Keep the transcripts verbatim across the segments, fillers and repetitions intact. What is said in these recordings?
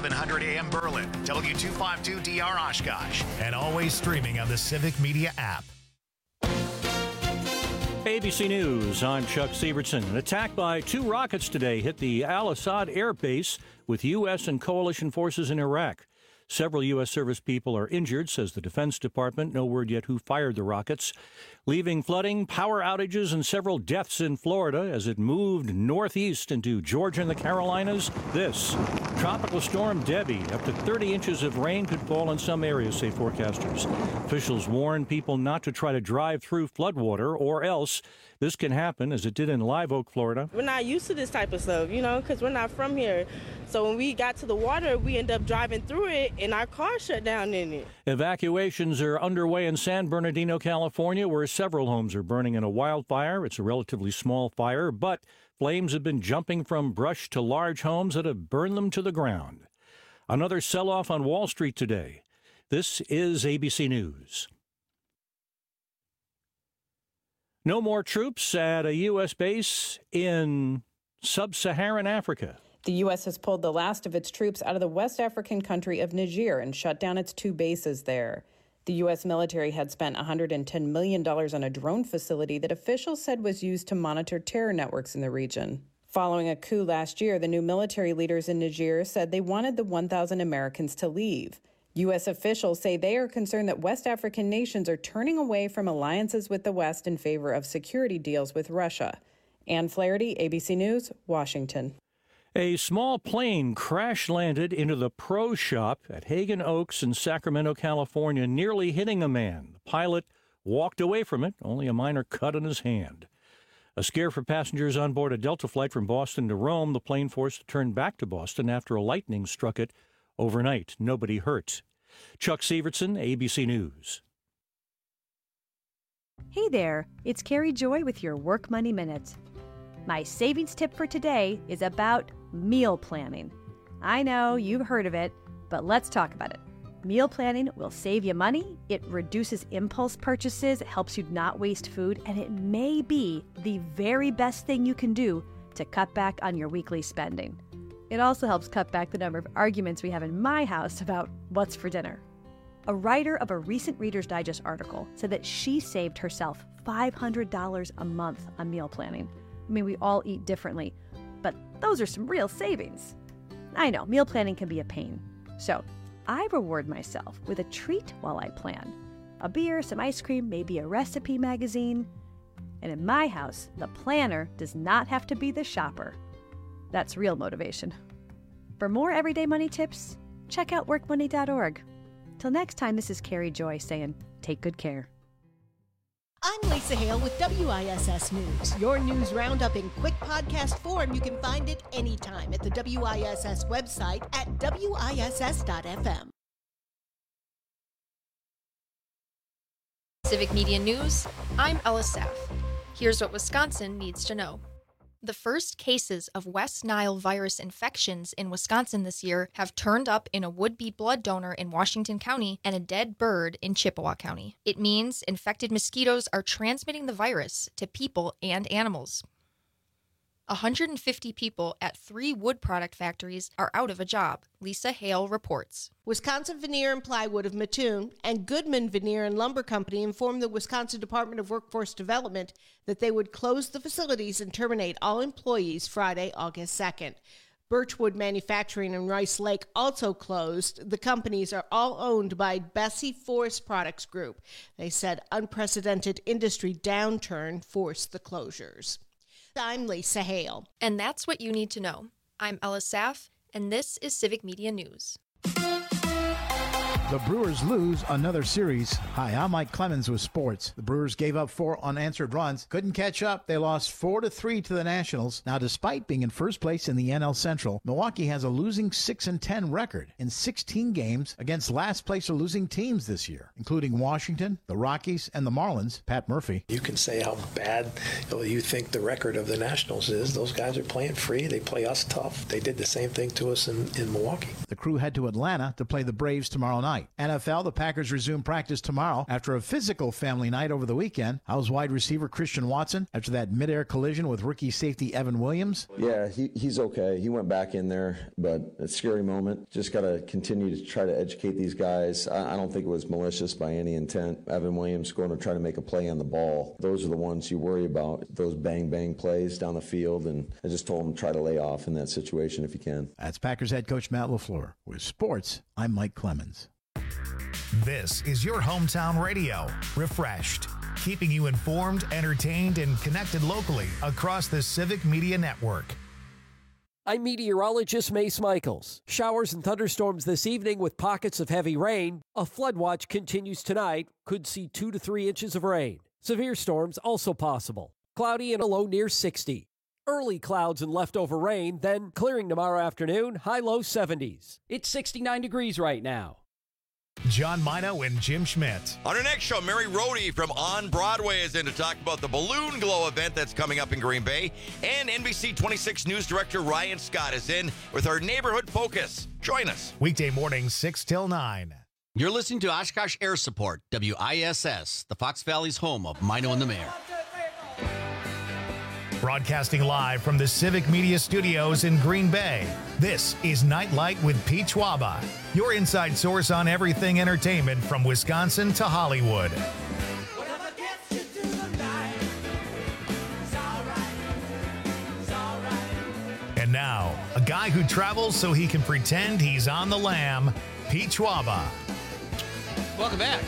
eleven hundred A M Berlin, W two fifty-two D R Oshkosh, and always streaming on the Civic Media app. A B C News, I'm Chuck Sievertson. An attack by two rockets today hit the Al-Assad Air Base with U S and coalition forces in Iraq. Several U S service people are injured, says the Defense Department. No word yet who fired the rockets, leaving flooding, power outages, and several deaths in Florida as it moved northeast into Georgia and the Carolinas. This tropical storm Debbie, up to thirty inches of rain could fall in some areas, say forecasters. Officials warn people not to try to drive through floodwater, or else this can happen, as it did in Live Oak, Florida. We're not used to this type of stuff, you know, because we're not from here. So when we got to the water, we end up driving through it, and our car shut down in it. Evacuations are underway in San Bernardino, California, where several homes are burning in a wildfire. It's a relatively small fire, but flames have been jumping from brush to large homes that have burned them to the ground. Another sell-off on Wall Street today. This is A B C News. No more troops at a U S base in sub-Saharan Africa. The U S has pulled the last of its troops out of the West African country of Niger and shut down its two bases there. The U S military had spent one hundred ten million dollars on a drone facility that officials said was used to monitor terror networks in the region. Following a coup last year, the new military leaders in Niger said they wanted the one thousand Americans to leave. U S officials say they are concerned that West African nations are turning away from alliances with the West in favor of security deals with Russia. Ann Flaherty, A B C News, Washington. A small plane crash-landed into the Pro Shop at Hagen Oaks in Sacramento, California, nearly hitting a man. The pilot walked away from it, only a minor cut on his hand. A scare for passengers on board a Delta flight from Boston to Rome. The plane forced to turn back to Boston after a lightning struck it overnight. Nobody hurt. Chuck Sievertson, A B C News. Hey there, it's Carrie Joy with your Work Money Minute. My savings tip for today is about meal planning. I know you've heard of it, but let's talk about it. Meal planning will save you money, it reduces impulse purchases, it helps you not waste food, and it may be the very best thing you can do to cut back on your weekly spending. It also helps cut back the number of arguments we have in my house about what's for dinner. A writer of a recent Reader's Digest article said that she saved herself five hundred dollars a month on meal planning. I mean, we all eat differently, but those are some real savings. I know, meal planning can be a pain. So I reward myself with a treat while I plan. A beer, some ice cream, maybe a recipe magazine. And in my house, the planner does not have to be the shopper. That's real motivation. For more everyday money tips, check out work money dot org. Till next time, this is Carrie Joy saying, take good care. I'm Lisa Hale with W I S S News. Your news roundup in quick podcast form. You can find it anytime at the W I S S website at W I S S dot F M. Civic Media News, I'm Ella Saff. Here's what Wisconsin needs to know. The first cases of West Nile virus infections in Wisconsin this year have turned up in a would-be blood donor in Washington County and a dead bird in Chippewa County. It means infected mosquitoes are transmitting the virus to people and animals. one hundred fifty people at three wood product factories are out of a job, Lisa Hale reports. Wisconsin Veneer and Plywood of Mattoon and Goodman Veneer and Lumber Company informed the Wisconsin Department of Workforce Development that they would close the facilities and terminate all employees Friday, August second. Birchwood Manufacturing and Rice Lake also closed. The companies are all owned by Bessie Forest Products Group. They said unprecedented industry downturn forced the closures. I'm Lisa Hale. And that's what you need to know. I'm Ella Saff, and this is Civic Media News. The Brewers lose another series. Hi, I'm Mike Clemens with sports. The Brewers gave up four unanswered runs, couldn't catch up. They lost four to three to the Nationals. Now, despite being in first place in the N L Central, Milwaukee has a losing six and ten record in sixteen games against last place or losing teams this year, including Washington, the Rockies, and the Marlins. Pat Murphy. You can say how bad you know, you think the record of the Nationals is. Those guys are playing free. They play us tough. They did the same thing to us in, in Milwaukee. The Crew head to Atlanta to play the Braves tomorrow night. tonight. N F L, the Packers resume practice tomorrow after a physical family night over the weekend. How's wide receiver Christian Watson after that midair collision with rookie safety Evan Williams? Yeah, he, he's okay. He went back in there, but a scary moment. Just got to continue to try to educate these guys. I, I don't think it was malicious by any intent. Evan Williams going to try to make a play on the ball. Those are the ones you worry about, those bang-bang plays down the field, and I just told him try to lay off in that situation if you can. That's Packers head coach Matt LaFleur. With sports, I'm Mike Clemens. This is your hometown radio, Refreshed, keeping you informed, entertained, and connected locally across the Civic Media Network. I'm meteorologist Mace Michaels. Showers and thunderstorms this evening with pockets of heavy rain. A flood watch continues tonight. Could see two to three inches of rain. Severe storms also possible. Cloudy and a low near sixty. Early clouds and leftover rain, then clearing tomorrow afternoon, high-low seventies. It's sixty-nine degrees right now. John Mino and Jim Schmidt. On our next show, Mary Rohde from On Broadway is in to talk about the Balloon Glow event that's coming up in Green Bay. And N B C twenty-six News Director Ryan Scott is in with our Neighborhood Focus. Join us. Weekday mornings, six till nine. You're listening to Oshkosh Air Support, W I S S, the Fox Valley's home of Mino and the Mayor. Broadcasting live from the Civic Media Studios in Green Bay, this is Nightlight with Pete Schwaba, your inside source on everything entertainment from Wisconsin to Hollywood. And now, a guy who travels so he can pretend he's on the lam, Pete Schwaba. Welcome back.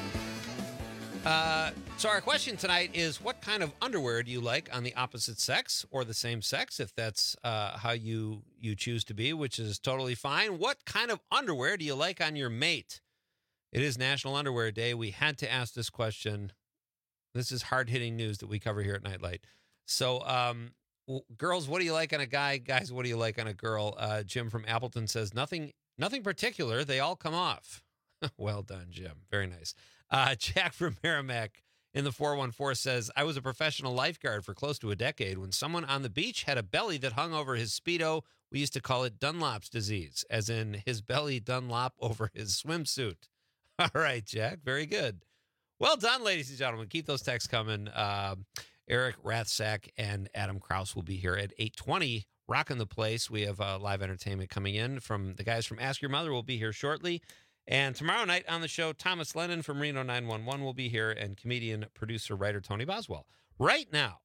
Uh, so our question tonight is, what kind of underwear do you like on the opposite sex or the same sex, if that's uh, how you, you choose to be, which is totally fine. What kind of underwear do you like on your mate? It is National Underwear Day. We had to ask this question. This is hard-hitting news that we cover here at Nightlight. So, um, w- girls, what do you like on a guy? Guys, what do you like on a girl? Uh, Jim from Appleton says, nothing, nothing particular. They all come off. Well done, Jim. Very nice. Uh, Jack from Merrimack in the four one four says, I was a professional lifeguard for close to a decade. When someone on the beach had a belly that hung over his Speedo, we used to call it Dunlop's disease, as in his belly Dunlop over his swimsuit. All right, Jack. Very good. Well done, ladies and gentlemen. Keep those texts coming. Uh, Eric Rathsack and Adam Krause will be here at eight twenty, rocking the place. We have uh, live entertainment coming in from the guys from Ask Your Mother will be here shortly. And tomorrow night on the show, Thomas Lennon from Reno nine one one will be here, and comedian, producer, writer Tony Boswell. Right now,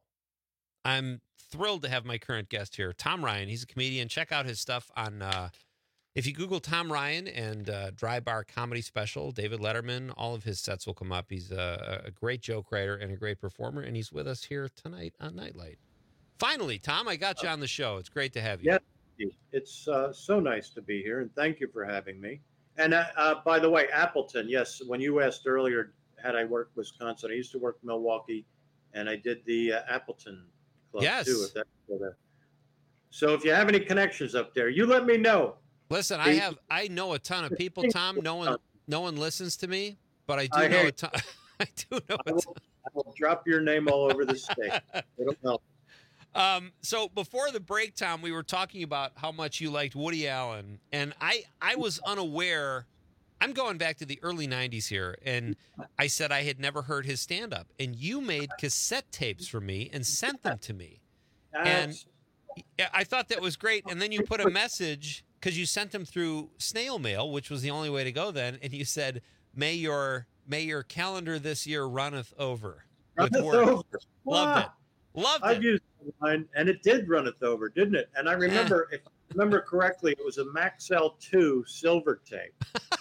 I'm thrilled to have my current guest here, Tom Ryan. He's a comedian. Check out his stuff on, uh, if you Google Tom Ryan and uh, Dry Bar Comedy Special, David Letterman, all of his sets will come up. He's a, a great joke writer and a great performer, and he's with us here tonight on Nightlight. Finally, Tom, I got you on the show. It's great to have you. Yeah, it's uh, so nice to be here, and thank you for having me. And uh, uh, by the way, Appleton, yes, when you asked earlier, had I worked Wisconsin, I used to work Milwaukee, and I did the uh, Appleton Club yes. too. If that's there. So if you have any connections up there, you let me know. Listen, I have I know a ton of people, Tom. No one no one listens to me, but I do I know a ton. I do know I a will, ton. I will drop your name all over the state. It'll help. Um, so before the break, Tom, we were talking about how much you liked Woody Allen, and I, I was unaware. I'm going back to the early nineties here, and I said I had never heard his stand-up, and you made cassette tapes for me and sent them to me. And I thought that was great, and then you put a message, because you sent them through snail mail, which was the only way to go then, and you said, may your may your calendar this year runneth over. Runneth over. Loved it. Loved I've it. used mine, and it did run it over, didn't it? And I remember, if I remember correctly, it was a Maxell two silver tape.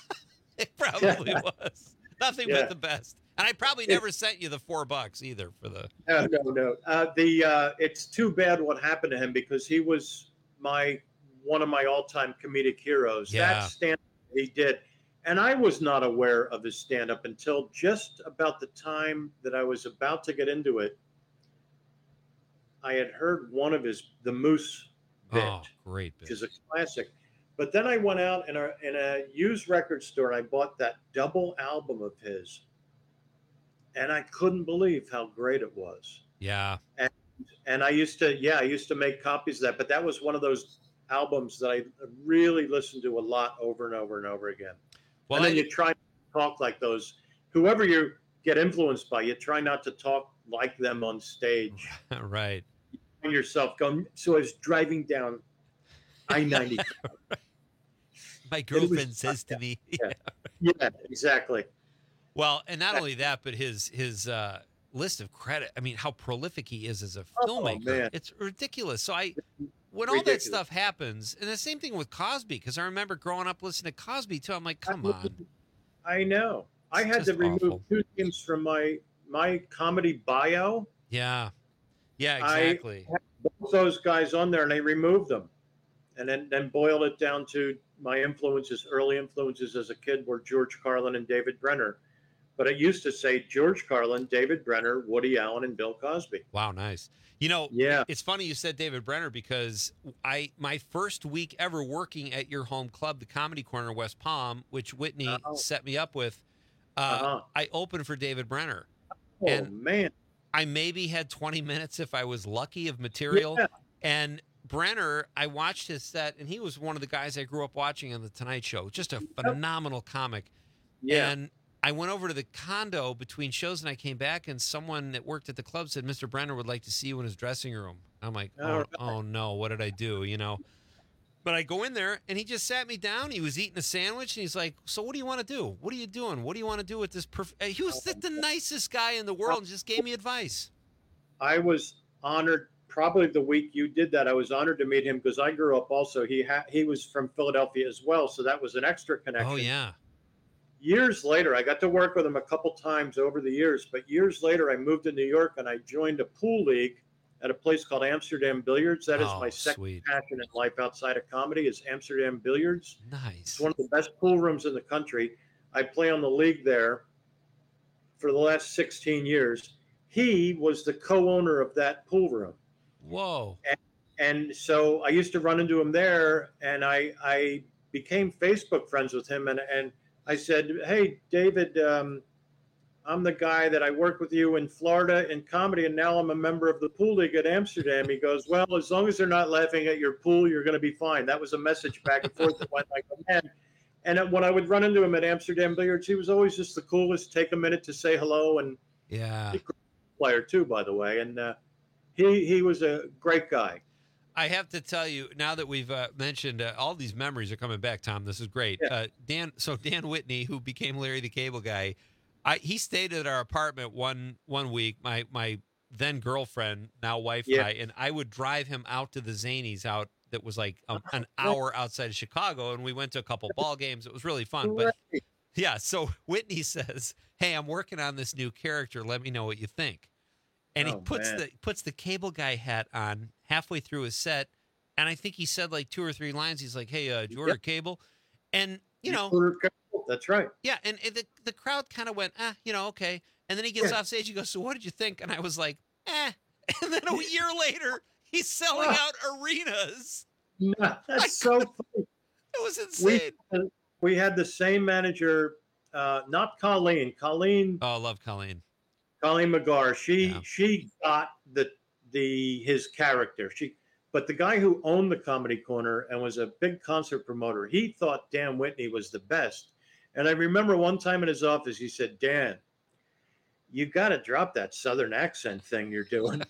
It probably was. Nothing Yeah. but the best. And I probably never sent you the four bucks either for the. No, no, no. Uh, the uh, it's too bad what happened to him, because he was my one of my all-time comedic heroes. Yeah. That stand-up he did, and I was not aware of his stand-up until just about the time that I was about to get into it. I had heard one of his the Moose bit, Oh, great bit. which is a classic. But then I went out in a in a used record store and I bought that double album of his, and I couldn't believe how great it was. Yeah. And and I used to yeah I used to make copies of that, but that was one of those albums that I really listened to a lot over and over and over again. Well, and then I- you try to talk like those. Whoever you get influenced by, you try not to talk like them on stage. Right. You find yourself going. So I was driving down I ninety. My girlfriend says to me. Yeah. Yeah, exactly. Well, and not only that, but his his uh, list of credit. I mean, how prolific he is as a filmmaker. man. It's ridiculous. So I, when all that Ridiculous. stuff happens, and the same thing with Cosby, because I remember growing up listening to Cosby too. I'm like, come on. I know. I had just to remove awful. two names from my my comedy bio. Yeah. Yeah, I exactly. had both those guys on there, and they removed them, and then then boiled it down to my influences, early influences as a kid were George Carlin and David Brenner. But it used to say George Carlin, David Brenner, Woody Allen, and Bill Cosby. Wow, nice. You know, Yeah. it's funny you said David Brenner because I my first week ever working at your home club, the Comedy Corner West Palm, which Whitney Uh-oh. set me up with, uh, Uh-huh. I opened for David Brenner. Oh, and man. I maybe had twenty minutes if I was lucky of material. Yeah. And Brenner, I watched his set, and he was one of the guys I grew up watching on The Tonight Show. Just a phenomenal comic. Yeah. And I went over to the condo between shows, and I came back, and someone that worked at the club said, Mister Brenner would like to see you in his dressing room. I'm like, All oh, right. oh no, what did I do? You know? But I go in there, and he just sat me down. He was eating a sandwich, and he's like, so what do you want to do? What are you doing? What do you want to do with this? Perf-? Uh, He was the, the nicest guy in the world and just gave me advice. I was honored. Probably the week you did that, I was honored to meet him because I grew up also. He ha- he was from Philadelphia as well, so that was an extra connection. Oh, yeah. Years later, I got to work with him a couple times over the years, but years later, I moved to New York and I joined a pool league at a place called Amsterdam Billiards. That is Oh, my second sweet. passion in life outside of comedy is Amsterdam Billiards. Nice. It's one of the best pool rooms in the country. I play on the league there for the last sixteen years. He was the co-owner of that pool room. Whoa. And, and so I used to run into him there, and I I became Facebook friends with him. And, and I said, hey, David, um, I'm the guy that I worked with you in Florida in comedy, and now I'm a member of the pool league at Amsterdam. He goes, well, as long as they're not laughing at your pool, you're going to be fine. That was a message back and forth that went like a man. And when I would run into him at Amsterdam Billiards, he was always just the coolest. Take a minute to say hello, and Yeah. he's a great player too, by the way. And uh, he he was a great guy. I have to tell you, now that we've uh, mentioned uh, all these memories are coming back, Tom, this is great. Yeah. Uh, Dan, so Dan Whitney, who became Larry the Cable Guy, I, he stayed at our apartment one one week. My my then girlfriend, now wife, Yeah. and I, and I would drive him out to the Zanies out that was like um, an hour outside of Chicago, and we went to a couple ball games. It was really fun. But Right. yeah, so Whitney says, "Hey, I'm working on this new character. Let me know what you think." And he Oh, puts man. the puts the Cable Guy hat on halfway through his set, and I think he said like two or three lines. He's like, "Hey, uh, did you order Yep. cable?" And you know, That's right. yeah, and, and the the crowd kind of went, "Ah, you know, okay." And then he gets Yeah. off stage. He goes, "So what did you think?" And I was like, "Eh." And then a year later, he's selling Ah. out arenas. Yeah, that's so funny. It was We, insane. we had the same manager, uh, not Colleen. Colleen Oh, I love Colleen. Colleen McGar. She Yeah. she got the the his character. She but the guy who owned the Comedy Corner and was a big concert promoter, he thought Dan Whitney was the best. And I remember one time in his office, he said, "Dan, you got to drop that Southern accent thing you're doing."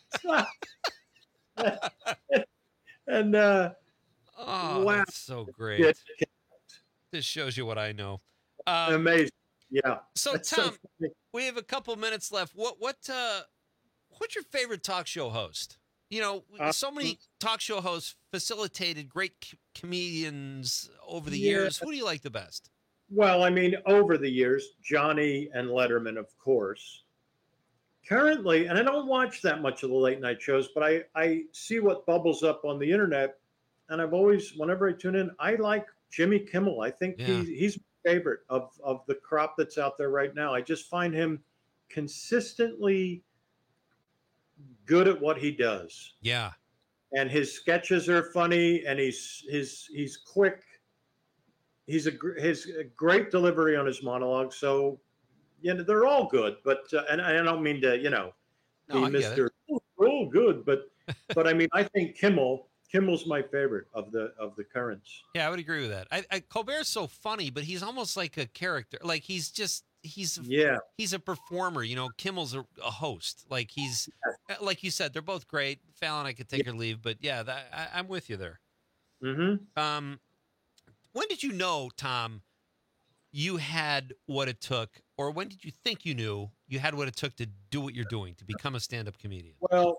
and uh, Oh, Wow. that's so great. yeah, This shows you what I know. Um, amazing. Yeah. so That's Tom, funny. we have a couple minutes left. What what uh, what's your favorite talk show host? You know, Uh, so many talk show hosts facilitated great c- comedians over the Yeah. years. Who do you like the best? Well, I mean, over the years, Johnny and Letterman, of course. Currently, and I don't watch that much of the late night shows, but I, I see what bubbles up on the internet. And I've always, whenever I tune in, I like Jimmy Kimmel. I think Yeah. he, he's my favorite of, of the crop that's out there right now. I just find him consistently good at what he does. Yeah. And his sketches are funny, and he's he's he's quick. He's a gr- his a great delivery on his monologue. So, you know, they're all good. But uh, and I don't mean to, you know, No, I be get it. Mister Oh, they're all good, but but I mean, I think Kimmel Kimmel's my favorite of the of the currents. Yeah, I would agree with that. I, I, Colbert's so funny, but he's almost like a character. Like he's just he's yeah he's a performer. You know, Kimmel's a, a host. Like he's like you said, they're both great. Fallon, I could take yeah. or leave, but yeah, that, I, I'm with you there. Mm-hmm. Um, when did you know, Tom, you had what it took, or when did you think you knew you had what it took to do what you're doing, to become a stand-up comedian? Well,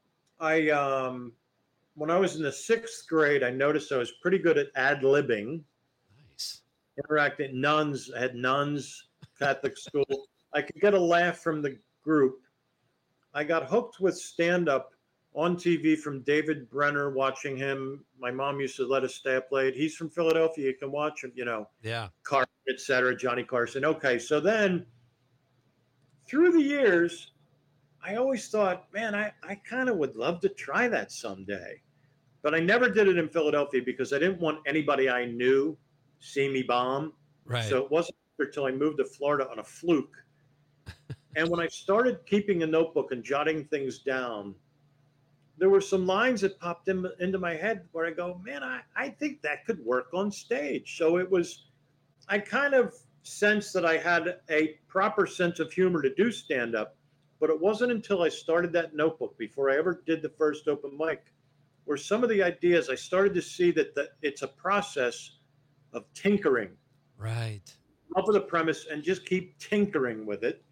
I um. When I was in the sixth grade, I noticed I was pretty good at ad-libbing. Nice. Interacting nuns, I had nuns, Catholic school. I could get a laugh from the group. I got hooked with stand-up on T V from David Brenner, watching him. My mom used to let us stay up late. He's from Philadelphia. You can watch him, you know. Yeah. Carson, et cetera, Johnny Carson. Okay, so then through the years, I always thought, man, I, I kind of would love to try that someday. But I never did it in Philadelphia because I didn't want anybody I knew see me bomb. Right. So it wasn't until I moved to Florida on a fluke. And when I started keeping a notebook and jotting things down, there were some lines that popped in, into my head where I go, man, I, I think that could work on stage. So it was, I kind of sensed that I had a proper sense of humor to do stand-up. But it wasn't until I started that notebook, before I ever did the first open mic, where some of the ideas I started to see that the, it's a process of tinkering. Right. Up with a premise and just keep tinkering with it.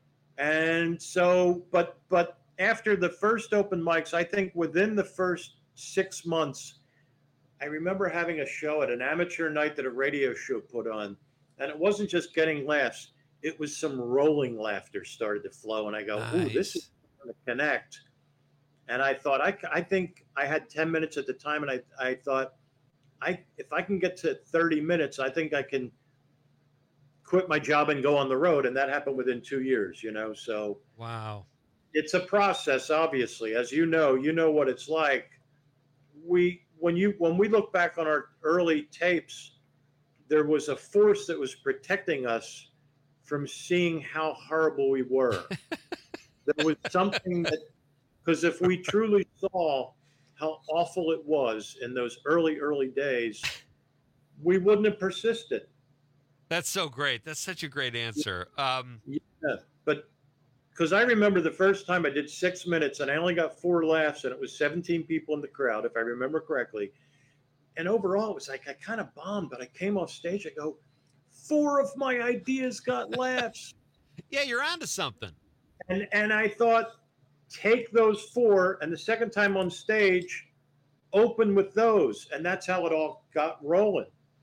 And so, but but after the first open mics, I think within the first six months, I remember having a show at an amateur night that a radio show put on, and it wasn't just getting laughs. It was some rolling laughter started to flow, and I go, nice. ooh, this is going to connect. And I thought, I, I think I had ten minutes at the time, and I, I thought, I if I can get to thirty minutes, I think I can quit my job and go on the road. And that happened within two years, you know, so. Wow. It's a process, obviously. As you know, you know what it's like. We, when you, when we look back on our early tapes, there was a force that was protecting us from seeing how horrible we were. There was something that, because if we truly saw how awful it was in those early, early days, we wouldn't have persisted. That's so great. That's such a great answer. Um, yeah, but because I remember the first time I did six minutes and I only got four laughs, and it was seventeen people in the crowd, if I remember correctly. And overall, it was like I kind of bombed, but I came off stage. I go, four of my ideas got laughs. Yeah, you're onto something. And and I thought, take those four, and the second time on stage, open with those, and that's how it all got rolling.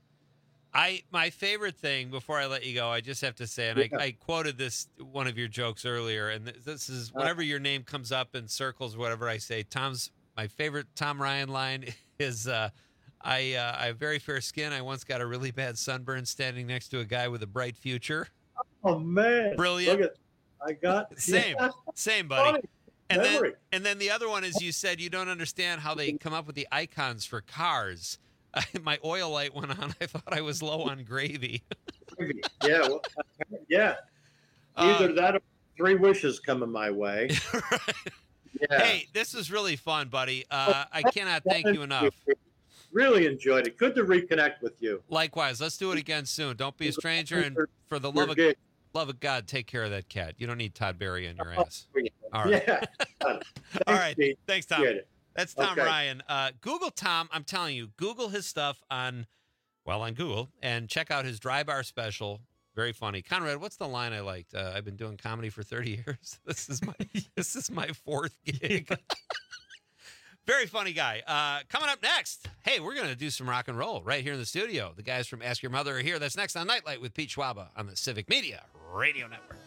I my favorite thing, before I let you go, I just have to say, and yeah. I, I quoted this one of your jokes earlier, and this is whenever your name comes up in circles, whatever I say, Tom's my favorite Tom Ryan line is, uh, I uh, I have very fair skin. I once got a really bad sunburn standing next to a guy with a bright future. Oh man, brilliant! Look at, I got same, yeah. same, buddy. Funny. And Memory. then, and then the other one is, you said you don't understand how they come up with the icons for cars. My oil light went on. I thought I was low on gravy. yeah, well, yeah. Either uh, that or three wishes coming my way. Right. Yeah. Hey, this was really fun, buddy. Uh, I cannot thank you enough. Really enjoyed it. Good to reconnect with you. Likewise. Let's do it again soon. Don't be a stranger, and for the love of love of God, take care of that cat. You don't need Todd Berry on your ass. All right. Yeah. All right. Steve. Thanks, Tom. That's Tom okay. Ryan. Uh, Google Tom. I'm telling you, Google his stuff on, well, on Google, and check out his Dry Bar special. Very funny. Conrad, what's the line I liked? Uh, I've been doing comedy for thirty years. This is my this is my fourth gig. Very funny guy. Uh, coming up next, hey, we're going to do some rock and roll right here in the studio. The guys from Ask Your Mother are here. That's next on Nightlight with Pete Schwaba on the Civic Media Radio Network.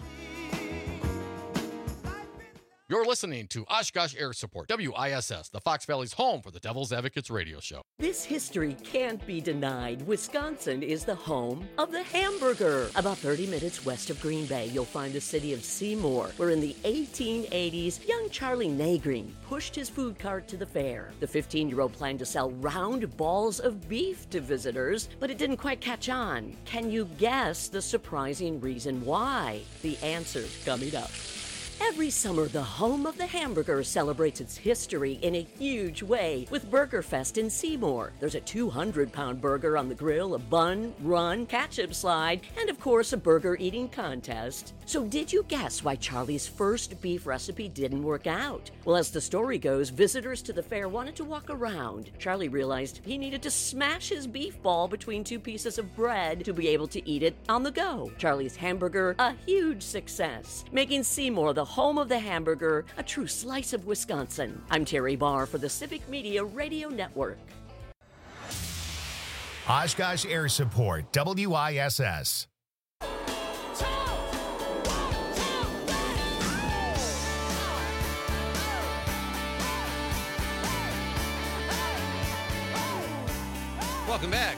You're listening to Oshkosh Air Support, W I S S, the Fox Valley's home for the Devil's Advocates radio show. This history can't be denied. Wisconsin is the home of the hamburger. About thirty minutes west of Green Bay, you'll find the city of Seymour, where in the eighteen eighties, young Charlie Nagreen pushed his food cart to the fair. The fifteen-year-old planned to sell round balls of beef to visitors, but it didn't quite catch on. Can you guess the surprising reason why? The answer's coming up. Every summer, the home of the hamburger celebrates its history in a huge way with Burger Fest in Seymour. There's a two hundred pound burger on the grill, a bun, run, ketchup slide, and of course, a burger eating contest. So did you guess why Charlie's first beef recipe didn't work out? Well, as the story goes, visitors to the fair wanted to walk around. Charlie realized he needed to smash his beef ball between two pieces of bread to be able to eat it on the go. Charlie's hamburger, a huge success, making Seymour the home of the hamburger, a true slice of Wisconsin. I'm Terry Barr for the Civic Media Radio Network. Oshkosh Air Support, W I S S. Welcome back.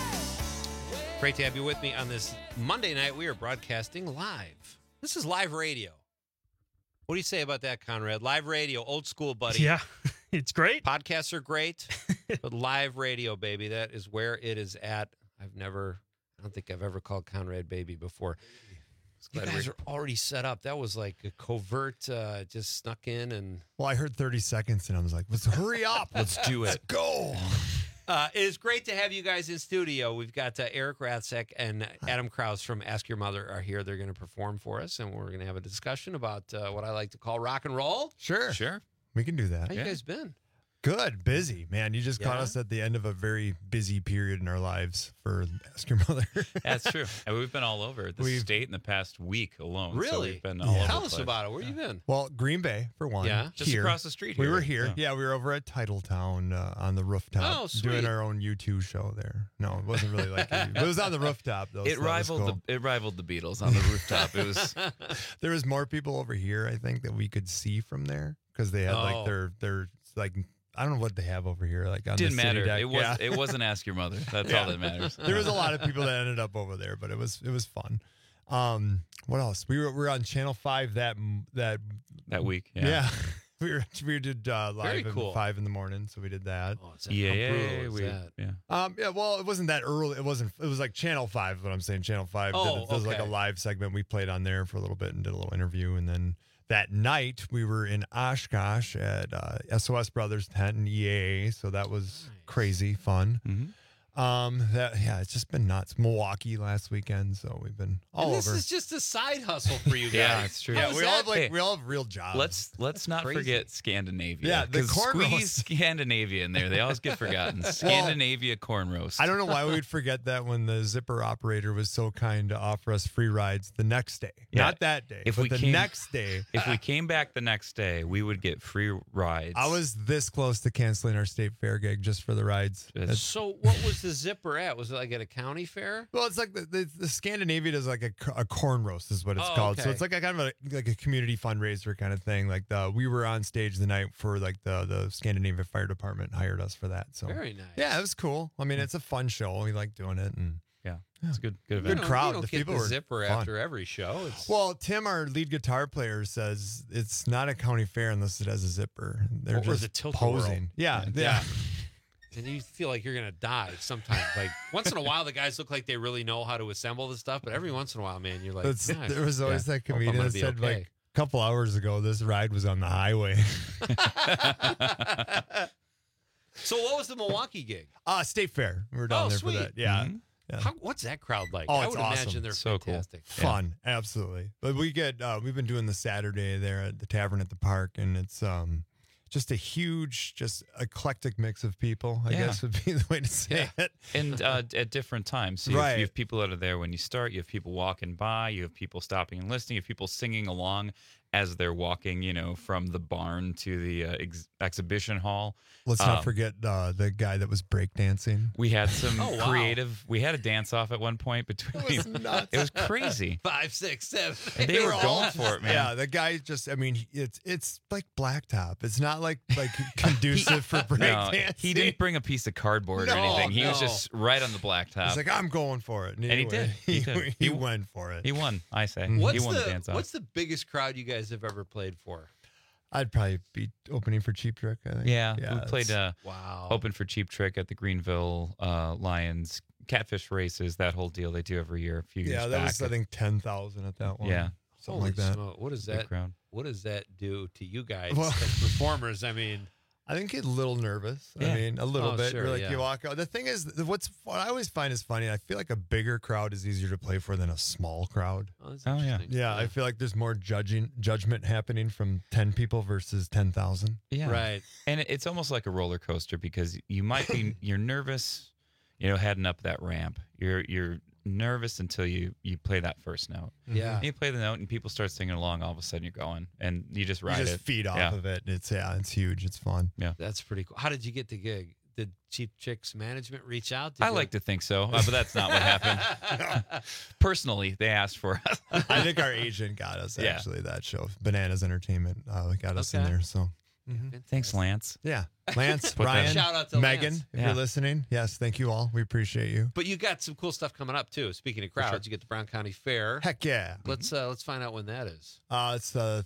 Great to have you with me on this Monday night. We are broadcasting live. This is live radio. What do you say about that, Conrad? Live radio, old school, buddy. Yeah, it's great. Podcasts are great, but live radio, baby, that is where it is at. I've never, I don't think I've ever called Conrad baby before. You guys are already set up. That was like a covert, uh, just snuck in and... Well, I heard thirty seconds and I was like, let's hurry up. Let's do it. Let's go. Uh, it is great to have you guys in studio. We've got uh, Eric Ratzek and Adam Krause from Ask Your Mother are here. They're going to perform for us, and we're going to have a discussion about uh, what I like to call rock and roll. Sure. Sure. We can do that. How you guys been? Good. Busy, man. You just caught Yeah? us at the end of a very busy period in our lives for Ask Your Mother. That's true. And we've been all over the We've- state in the past week alone. So Really? we've been all Yeah. over Tell the us place. about it. Where you been? Well, Green Bay, for one. Yeah? Just Here. across the street We here. were here. Yeah. Yeah, we were over at Titletown uh, on the rooftop Oh, sweet. doing our own U two show there. No, it wasn't really like a, it was on the rooftop, though. It so that was rivaled cool. the it rivaled the Beatles on the rooftop. It was There was more people over here, I think, that we could see from there because they had Oh. like their, their, like, I don't know what they have over here. Like on didn't the city matter. deck. It was Yeah. it wasn't Ask Your Mother. That's Yeah. all that matters. There was a lot of people that ended up over there, but it was it was fun. Um, what else? We were we were on Channel Five that that That week. Yeah. Yeah, we were we did uh, Very live at cool. five in the morning, so we did that. Oh, is that- Yeah, how yeah, brutal yeah, is we, that? yeah. Um, yeah, well, it wasn't that early. It wasn't. It was like Channel Five. Is what I'm saying. Channel Five. Oh, did, it was like a okay. live segment. We played on there for a little bit and did a little interview, and then that night we were in Oshkosh at uh, S O S Brothers tent and E A A. So that was Nice. crazy fun. Mm-hmm. Um, that yeah, it's just been nuts. Milwaukee last weekend, so we've been all And this over. is just a side hustle for you guys. Yeah, it's true. How yeah, is we all that? have like Hey, we all have real jobs. Let's let's not Crazy. forget Scandinavia. Yeah, the 'cause corn squeeze roast. Scandinavia in there. They always get forgotten. Scandinavia corn roast. I don't know why we would forget that when the zipper operator was so kind to offer us free rides the next day. Yeah. Not that day, If but we the came- next day. If we came back the next day, we would get free rides. I was this close to canceling our state fair gig just for the rides. It's- That's- So what was the zipper at? Was it like at a county fair? well, it's like the, the, the Scandinavian is like a, c- a corn roast is what it's Oh, called. So okay. it's like a kind of a, like a community fundraiser kind of thing. Like the we were on stage the night for like the the Scandinavian Fire Department hired us for that. So Very nice. yeah, it was cool. I mean, it's a fun show. We like doing it, and yeah, it's a good good You event. Good don't- crowd. You don't The get people the were zipper fun. after every show. It's, well, Tim, our lead guitar player, says it's not a county fair unless it has a zipper. They're Or just the tilt-a-whirl. posing. Yeah, yeah. Yeah. and you feel like you're gonna die sometimes. Like once in a while, the guys look like they really know how to assemble the stuff, but every once in a while, man, you're like, It's- "God, there was always yeah, that hope I'm comedian gonna that be said okay." like a couple hours ago, this ride was on the highway. So what was the Milwaukee gig? uh, State Fair. We were down Oh, there sweet. for that. Yeah. Mhm. Yeah. How, what's that crowd like? Oh, I it's would awesome. imagine they're So cool. fantastic. Fun, absolutely. But we get uh, we've been doing the Saturday there at the tavern at the park, and it's um just a huge, just eclectic mix of people. I Yeah. guess would be the way to say it. And uh, at different times. So you, Right. have, you have people that are there when you start. You have people walking by. You have people stopping and listening. You have people singing along as they're walking, you know, from the barn to the uh, ex- exhibition hall. Let's not Um, forget uh, the guy that was breakdancing. We had some Oh, wow. creative. We had a dance off at one point between. It was nuts. It was crazy. Five, six, seven. They were all going just- for it, man. Yeah, the guy just, I mean, he- it's it's like blacktop. It's not like like conducive for No, breakdancing. he didn't bring a piece of cardboard or No, anything. He was no. just right on the blacktop. He's like, I'm going for it. And he went- did. He did. He, He- went for it. he won, I say. What's he won the, the dance off. What's the biggest crowd you guys have ever played for? I'd probably be opening for Cheap Trick, I think. Yeah, yeah we played that's- uh, Wow. Open for Cheap Trick at the Greenville uh, Lions catfish races. That whole deal they do every year. A few Yeah, years that back. was, I think, ten thousand at that one. Yeah, something Holy like that. smoke. What does Big that? crowd. What does that do to you guys Well- as performers? I mean, I think get a little nervous. Yeah. I mean, a little Oh, bit. sure, You're like yeah. you walk out. The thing is, what's what I always find is funny. I feel like a bigger crowd is easier to play for than a small crowd. oh, that's Oh, yeah. interesting. Yeah, I feel like there's more judging judgment happening from ten people versus ten thousand. Yeah. Right. And it- it's almost like a roller coaster because you might be you're nervous, you know, heading up that ramp. You're you're nervous until you you play that first note. Yeah. And you play the note and people start singing along. All of a sudden you're going and you just You ride just it. feed off Yeah. of it. It's yeah, it's huge. It's fun. That's pretty cool. How did you get the gig? Did Cheap Chicks management reach out? Did I you- like to think so, uh, but that's not what happened. Personally, they asked for us. I think our agent got us Yeah. actually that show. Bananas Entertainment uh, got us in Okay. there. So Thanks, Lance. yeah, Lance, Put that- Ryan, Shout out to Megan, Lance. if Yeah. you're listening. Yes, thank you all. We appreciate you. But you got some cool stuff coming up too. Speaking of crowds, you get the Brown County Fair. Heck yeah. Let's uh, let's find out when that is. Uh, it's uh,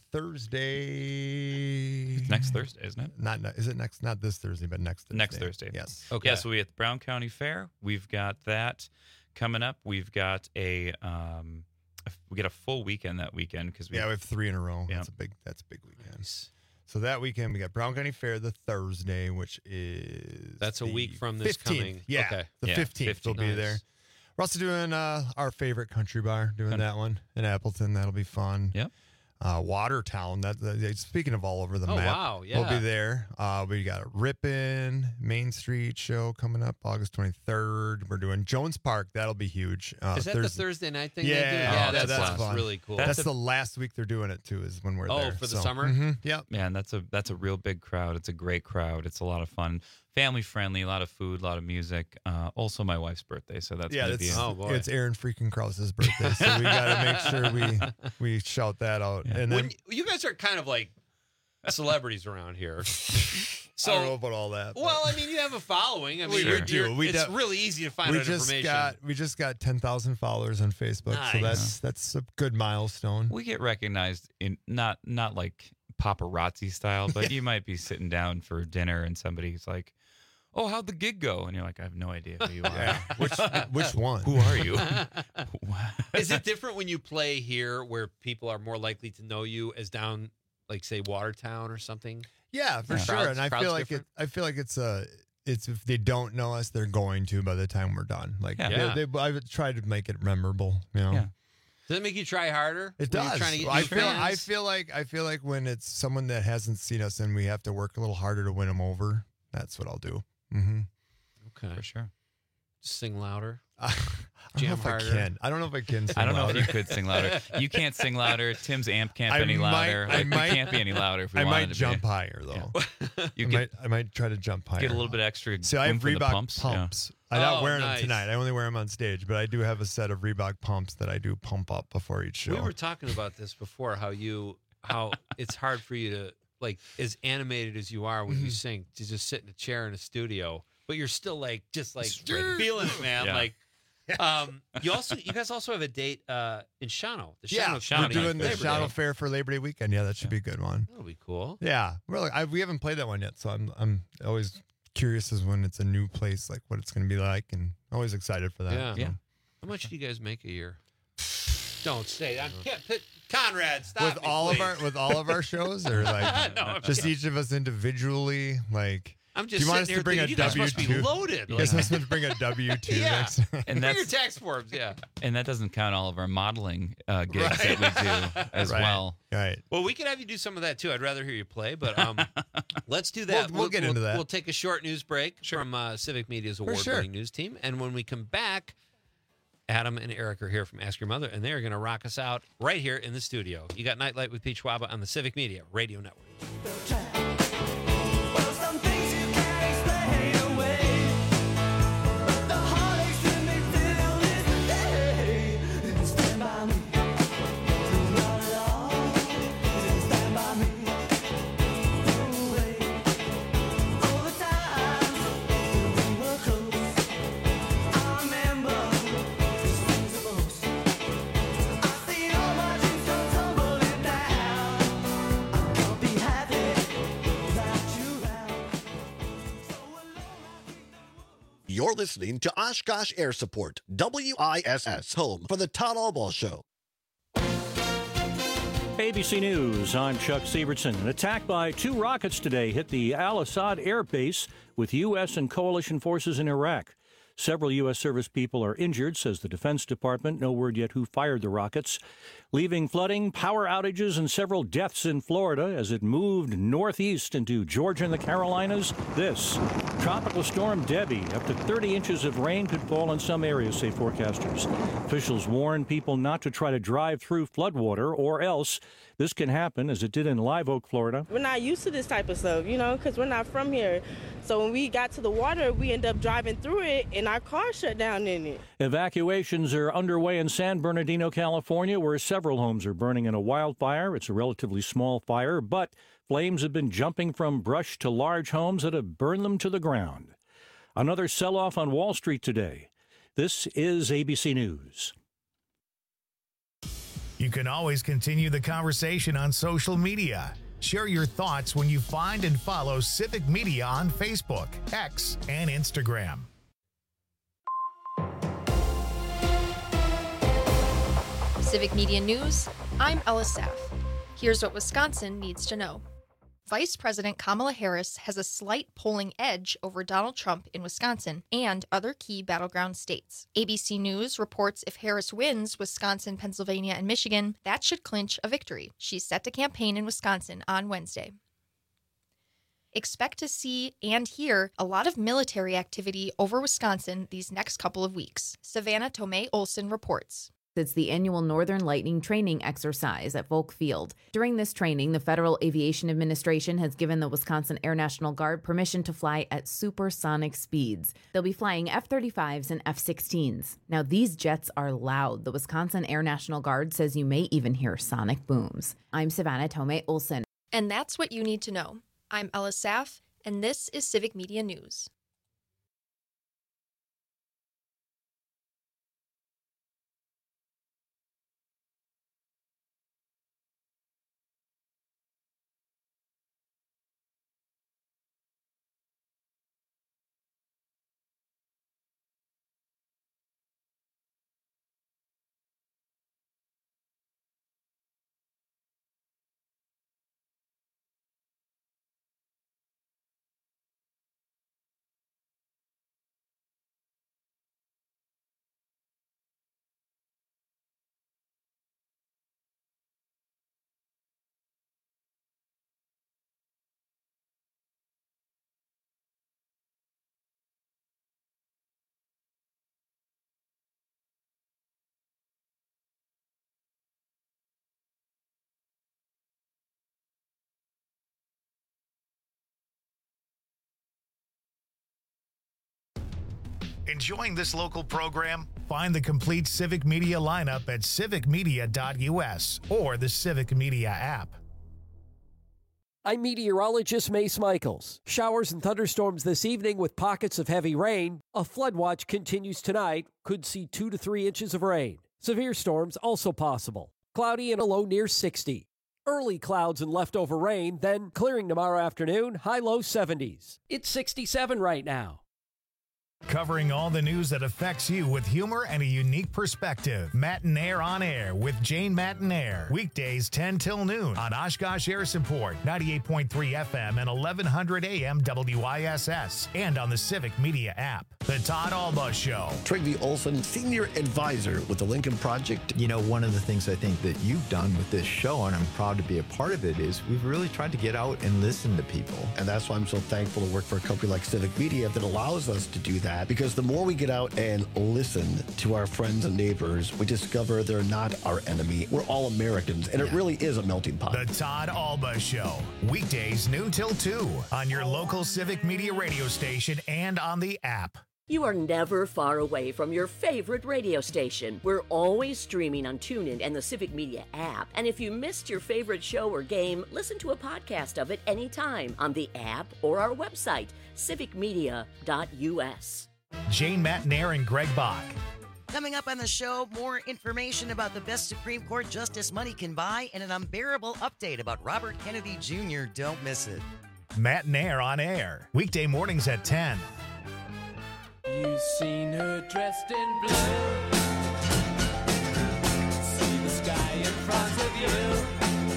Thursday. Next Thursday, isn't it? Not ne- is it next? Not this Thursday, but next Thursday. Next Thursday. Yes. Okay. Yeah, so we at the Brown County Fair. We've got that coming up. We've got a um, a- we get a full weekend that weekend because we Yeah, we have three in a row. Yeah. That's a big. That's a big weekend. Nice. So that weekend we got Brown County Fair the Thursday, which is That's a the week from this fifteenth. coming- Yeah, okay. the Yeah, fifteenth. We'll be Nice. there. We're also doing uh, our favorite country bar, doing Country. that one in Appleton. That'll be fun. Yep. Uh, Watertown. That, that speaking of all over the Oh, map, wow, we'll yeah. be there. Uh, we got a Ripon Main Street show coming up August twenty-third. We're doing Jones Park. That'll be huge. Uh, Is that Thursday. the Thursday night thing? Yeah, they do? oh, yeah, that's that's, fun. that's really cool. That's, That's a- the last week they're doing it too. Is when we're Oh, there for the So, summer? mhm, yep. Man, that's a that's a real big crowd. It's a great crowd. It's a lot of fun, family friendly, a lot of food, a lot of music. Uh, also, my wife's birthday, so that's yeah, gonna that's, be. Oh, boy. it's Aaron freaking Krause's birthday, so we got to make sure we we shout that out. Yeah. And then When you, you guys are kind of like celebrities around here. So, I don't know about all that. but well, I mean, you have a following. I mean, We you're, do. you're- We it's de- really easy to find we out just information. got we just got ten thousand followers on Facebook, so Nice. that's that's a good milestone. We get recognized in not not like paparazzi style, but you might be sitting down for dinner and somebody's like, "Oh, how'd the gig go?" And you're like, "I have no idea who you are. Yeah. Which which one? Who are you?" Is it different when you play here where people are more likely to know you as down, like, say, Watertown or something? Yeah, for Yeah. sure. Crowds- and I crowds feel like it. different? I feel like it's a. It's if they don't know us, they're going to by the time we're done. Like Yeah. they, they, I would try to make it memorable. You know. Yeah. Does it make you try harder? It when you're does. Trying to get I new feel. I fans? feel like. I feel like when it's someone that hasn't seen us and we have to work a little harder to win them over. That's what I'll do. Mm-hmm. Okay. For sure. Just sing louder. I don't Jam know if harder. I can. I don't know if I can. Sing I don't know louder. if you could sing louder. You can't sing louder. Tim's amp can't I be any might- louder. I Like, might- we can't be any louder if we I wanted might to jump be. higher though. You I get, might. I might try to jump higher. get a little bit extra. See, I have oomph in the Reebok pumps. pumps. Yeah. I'm not Oh, wearing nice. them tonight. I only wear them on stage, but I do have a set of Reebok pumps that I do pump up before each show. We were talking about this before. How you, how it's hard for you to, like, as animated as you are when Mm-hmm. you sing, to just sit in a chair in a studio, but you're still like, just like Straight. feeling it, man. Yeah. Like, um, you also, you guys also have a date uh in Shawano. The yeah, Shawano we're Shawano doing the Labor Day. Shawano Fair for Labor Day weekend. Yeah, that should be a good one. That'll be cool. Yeah, we're like, I, we haven't played that one yet, so I'm I'm always curious as when it's a new place, like what it's going to be like, and always excited for that. Yeah. so. Yeah. How much do you guys make a year? Don't say that. Can't put Conrad. Stop With me, all of please. our with all of our shows, or like No, I'm just kidding. each of us individually, like. I'm Do just you want us sitting to here bring a thinking, you guys W must be two? loaded. You Like, guys must bring a W two Yeah. next. And bring that's your tax forms. Yeah. and that doesn't count all of our modeling uh, gigs Right. that we do as Right. well. Right. Well, we could have you do some of that too. I'd rather hear you play, but um, let's do that. We'll- we'll get into that. We'll take a short news break from uh, Civic Media's sure. award-winning news team, and when we come back, Adam and Eric are here from Ask Your Mother, and they are going to rock us out right here in the studio. You got Nightlight with Peach Waba on the Civic Media Radio Network. You're listening to Oshkosh Air Support, W I S S, home for the Todd Albaugh Show. A B C News, I'm Chuck Sievertson. An attack by two rockets today hit the Al-Assad Air Base with U S and coalition forces in Iraq. Several U S service people are injured, says the Defense Department. No word yet who fired the rockets, leaving flooding, power outages, and several deaths in Florida as it moved northeast into Georgia and the Carolinas. This tropical storm Debbie, up to thirty inches of rain could fall in some areas, say forecasters. Officials warn people not to try to drive through floodwater, or else this can happen, as it did in Live Oak, Florida. We're not used to this type of stuff, you know, because we're not from here. So when we got to the water, we end up driving through it, and our car shut down in it. Evacuations are underway in San Bernardino, California, where several homes are burning in a wildfire. It's a relatively small fire, but flames have been jumping from brush to large homes that have burned them to the ground. Another sell-off on Wall Street today. This is A B C News. You can always continue the conversation on social media. Share your thoughts when you find and follow Civic Media on Facebook, X, and Instagram. Civic Media News, I'm Ella Saff. Here's what Wisconsin needs to know. Vice President Kamala Harris has a slight polling edge over Donald Trump in Wisconsin and other key battleground states. A B C News reports if Harris wins Wisconsin, Pennsylvania, and Michigan, that should clinch a victory. She's set to campaign in Wisconsin on Wednesday. Expect to see and hear a lot of military activity over Wisconsin these next couple of weeks. Savannah Tomei Olson reports. It's the annual Northern Lightning training exercise at Volk Field. During this training, the Federal Aviation Administration has given the Wisconsin Air National Guard permission to fly at supersonic speeds. They'll be flying F thirty-fives and F sixteens. Now, these jets are loud. The Wisconsin Air National Guard says you may even hear sonic booms. I'm Savannah Tomei Olson. And that's what you need to know. I'm Ella Saff, and this is Civic Media News. Enjoying this local program? Find the complete Civic Media lineup at civic media dot u s or the Civic Media app. I'm meteorologist Mace Michaels. Showers and thunderstorms this evening with pockets of heavy rain. A flood watch continues tonight. Could see two to three inches of rain. Severe storms also possible. Cloudy and a low near sixty. Early clouds and leftover rain, then clearing tomorrow afternoon, high low seventies. It's sixty-seven right now. Covering all the news that affects you with humor and a unique perspective. Matinaire on Air with Jane Matinaire. Weekdays ten till noon on Oshkosh Air Support, ninety-eight point three F M and eleven hundred A M W I S S. And on the Civic Media app. The Todd Alba Show. Trygve Olson, Senior Advisor with the Lincoln Project. You know, one of the things I think that you've done with this show, and I'm proud to be a part of it, is we've really tried to get out and listen to people. And that's why I'm so thankful to work for a company like Civic Media that allows us to do that. Because the more we get out and listen to our friends and neighbors, we discover they're not our enemy. We're all Americans, and yeah. It really is a melting pot. The Todd Alba Show. Weekdays noon till two on your local Civic Media radio station and on the app. You are never far away from your favorite radio station. We're always streaming on TuneIn and the Civic Media app. And if you missed your favorite show or game, listen to a podcast of it anytime on the app or our website, civic media dot u s. Jane Matinaire and Greg Bach. Coming up on the show, more information about the best Supreme Court justice money can buy and an unbearable update about Robert Kennedy Junior Don't miss it. Matinaire on Air. Weekday mornings at ten. You've seen her dressed in blue. See the sky in front of you.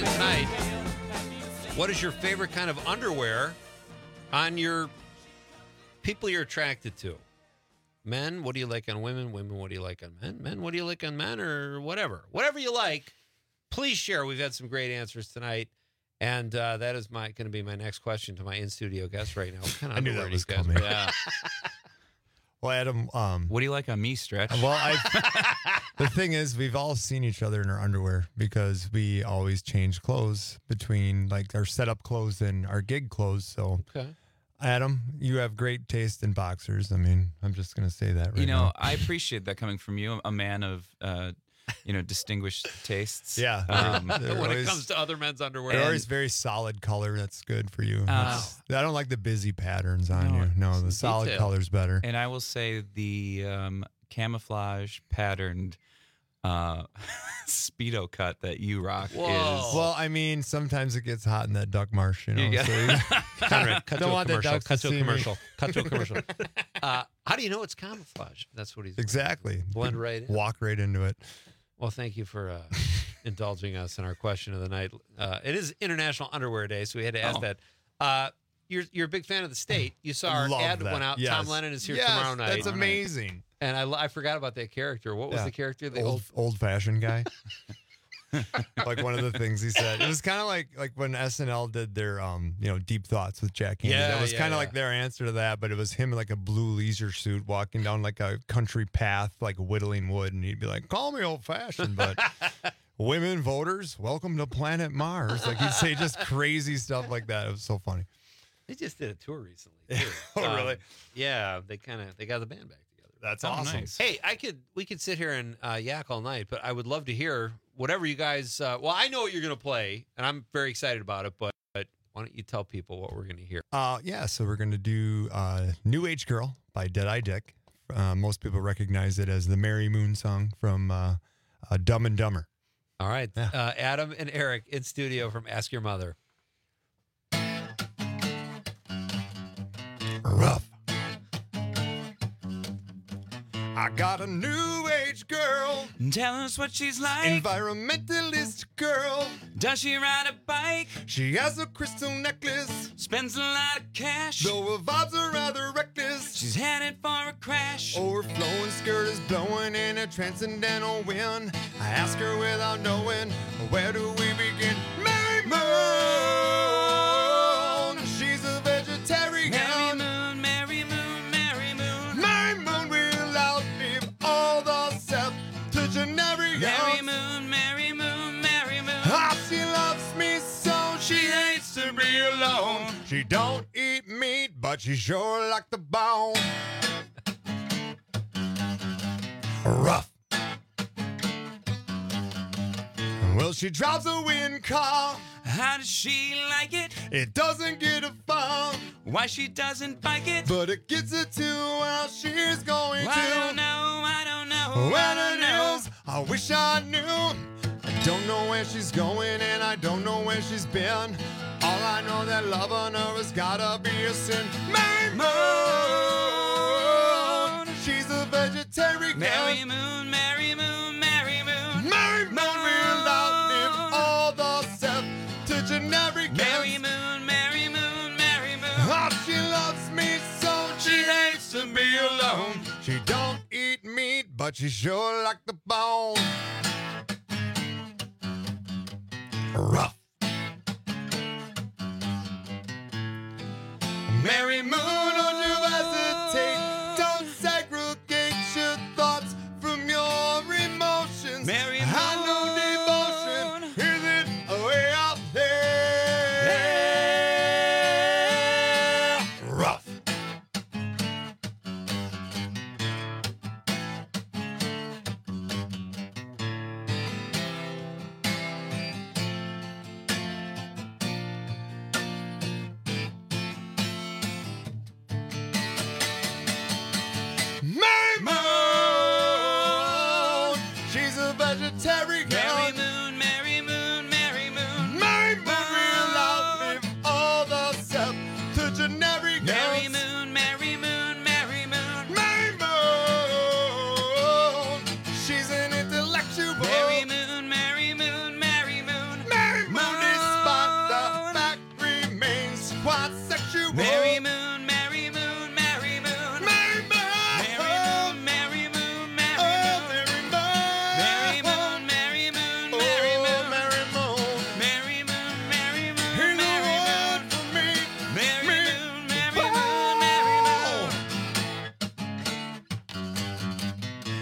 tonight. What is your favorite kind of underwear on your people you're attracted to? Men, what do you like on women? Women, what do you like on men? Men, what do you like on men? Or whatever. Whatever you like, please share. We've had some great answers tonight. And uh, that is my going to be my next question to my in-studio guest right now. What kind of I knew underwear that do was you guys coming. wear? Yeah. Well, Adam, um, what do you like on me, Stretch? Well, I. The thing is, we've all seen each other in our underwear because we always change clothes between like our setup clothes and our gig clothes. So, okay. Adam, you have great taste in boxers. I mean, I'm just going to say that right You know, now. I appreciate that coming from you, a man of, uh, you know, distinguished tastes. Yeah. Um, They're when always- it comes to other men's underwear. They're always very solid color. That's good for you. Uh, That's- I don't like the busy patterns on No, you. No, some the solid detail. color's better. And I will say the um, camouflage patterned uh, Speedo cut that you rock is. Well, I mean, sometimes it gets hot in that duck marsh, you know. You get- so you Conrad, cut don't to a want the commercial. ducks Cut to to a see me. commercial. Cut to a commercial. Uh, how do you know it's camouflage? That's what he's Exactly. blend right in. Walk right into it. Well, thank you for uh, indulging us in our question of the night. Uh, it is International Underwear Day, so we had to ask Oh. that. Uh, you're you're a big fan of the state. You saw our Love ad that. went out. Yes. Tom Lennon is here Yes, tomorrow night. that's amazing. And I, lo- I forgot about that character. What was Yeah. the character? The old old old fashioned guy. Like one of the things he said. It was kind of like like when S N L did their um you know deep thoughts with Jack Handy. Yeah, that was yeah, kind of yeah. like their answer to that, but it was him in like a blue leisure suit walking down like a country path, like whittling wood, and he'd be like, "Call me old fashioned, but." Women voters, welcome to planet Mars. Like he'd say just crazy stuff like that. It was so funny. They just did a tour recently. Too. Oh, really? Yeah, they kind of they got the band back together. That's Oh, awesome. nice. Hey, I could we could sit here and uh, yak all night, but I would love to hear whatever you guys. Uh, well, I know what you're going to play, and I'm very excited about it. But, but why don't you tell people what we're going to hear? Uh, yeah, so we're going to do uh, New Age Girl by Deadeye Dick. Uh, most people recognize it as the Mary Moon song from uh, uh, Dumb and Dumber. All right, uh, Adam and Eric in studio from Ask Your Mother. Rough. I got a new age girl, Tell us what she's like. environmentalist girl. Does she ride a bike? She has a crystal necklace, Spends a lot of cash. though her vibes are rather reckless. She's headed for a crash. Overflowing skirt is blowing in a transcendental wind. I ask her without knowing, where do we begin? Mary Moon, she's a vegetarian. Mary Moon, Mary Moon, Mary Moon. Mary Moon will outlive all the septuagenarians. Mary Moon, Mary Moon, Mary Moon. Ah, she loves me so she hates to be alone. She don't eat meat, but she sure like the bone. Rough. Well, she drives a wind car. How does she like it? It doesn't get her far, Why she doesn't bike it? but it gets her to where she's going I to. don't know, I don't know. Where I don't it know. is, I wish I knew. I don't know where she's going and I don't know where she's been. All I know that loving her has gotta be a sin. Mary Moon, she's a vegetarian. Mary Moon, Mary Moon, Mary Moon. Mary Moon will outlive all the septuagenarians. Mary Moon, Mary Moon, Mary Moon. Oh, she loves me so she hates to be alone. She don't eat meat, but she sure like the bone. Rough. Mary Moon, don't you hesitate. Don't segregate your thoughts from your emotions. Mary I know devotion isn't way out there. Rough.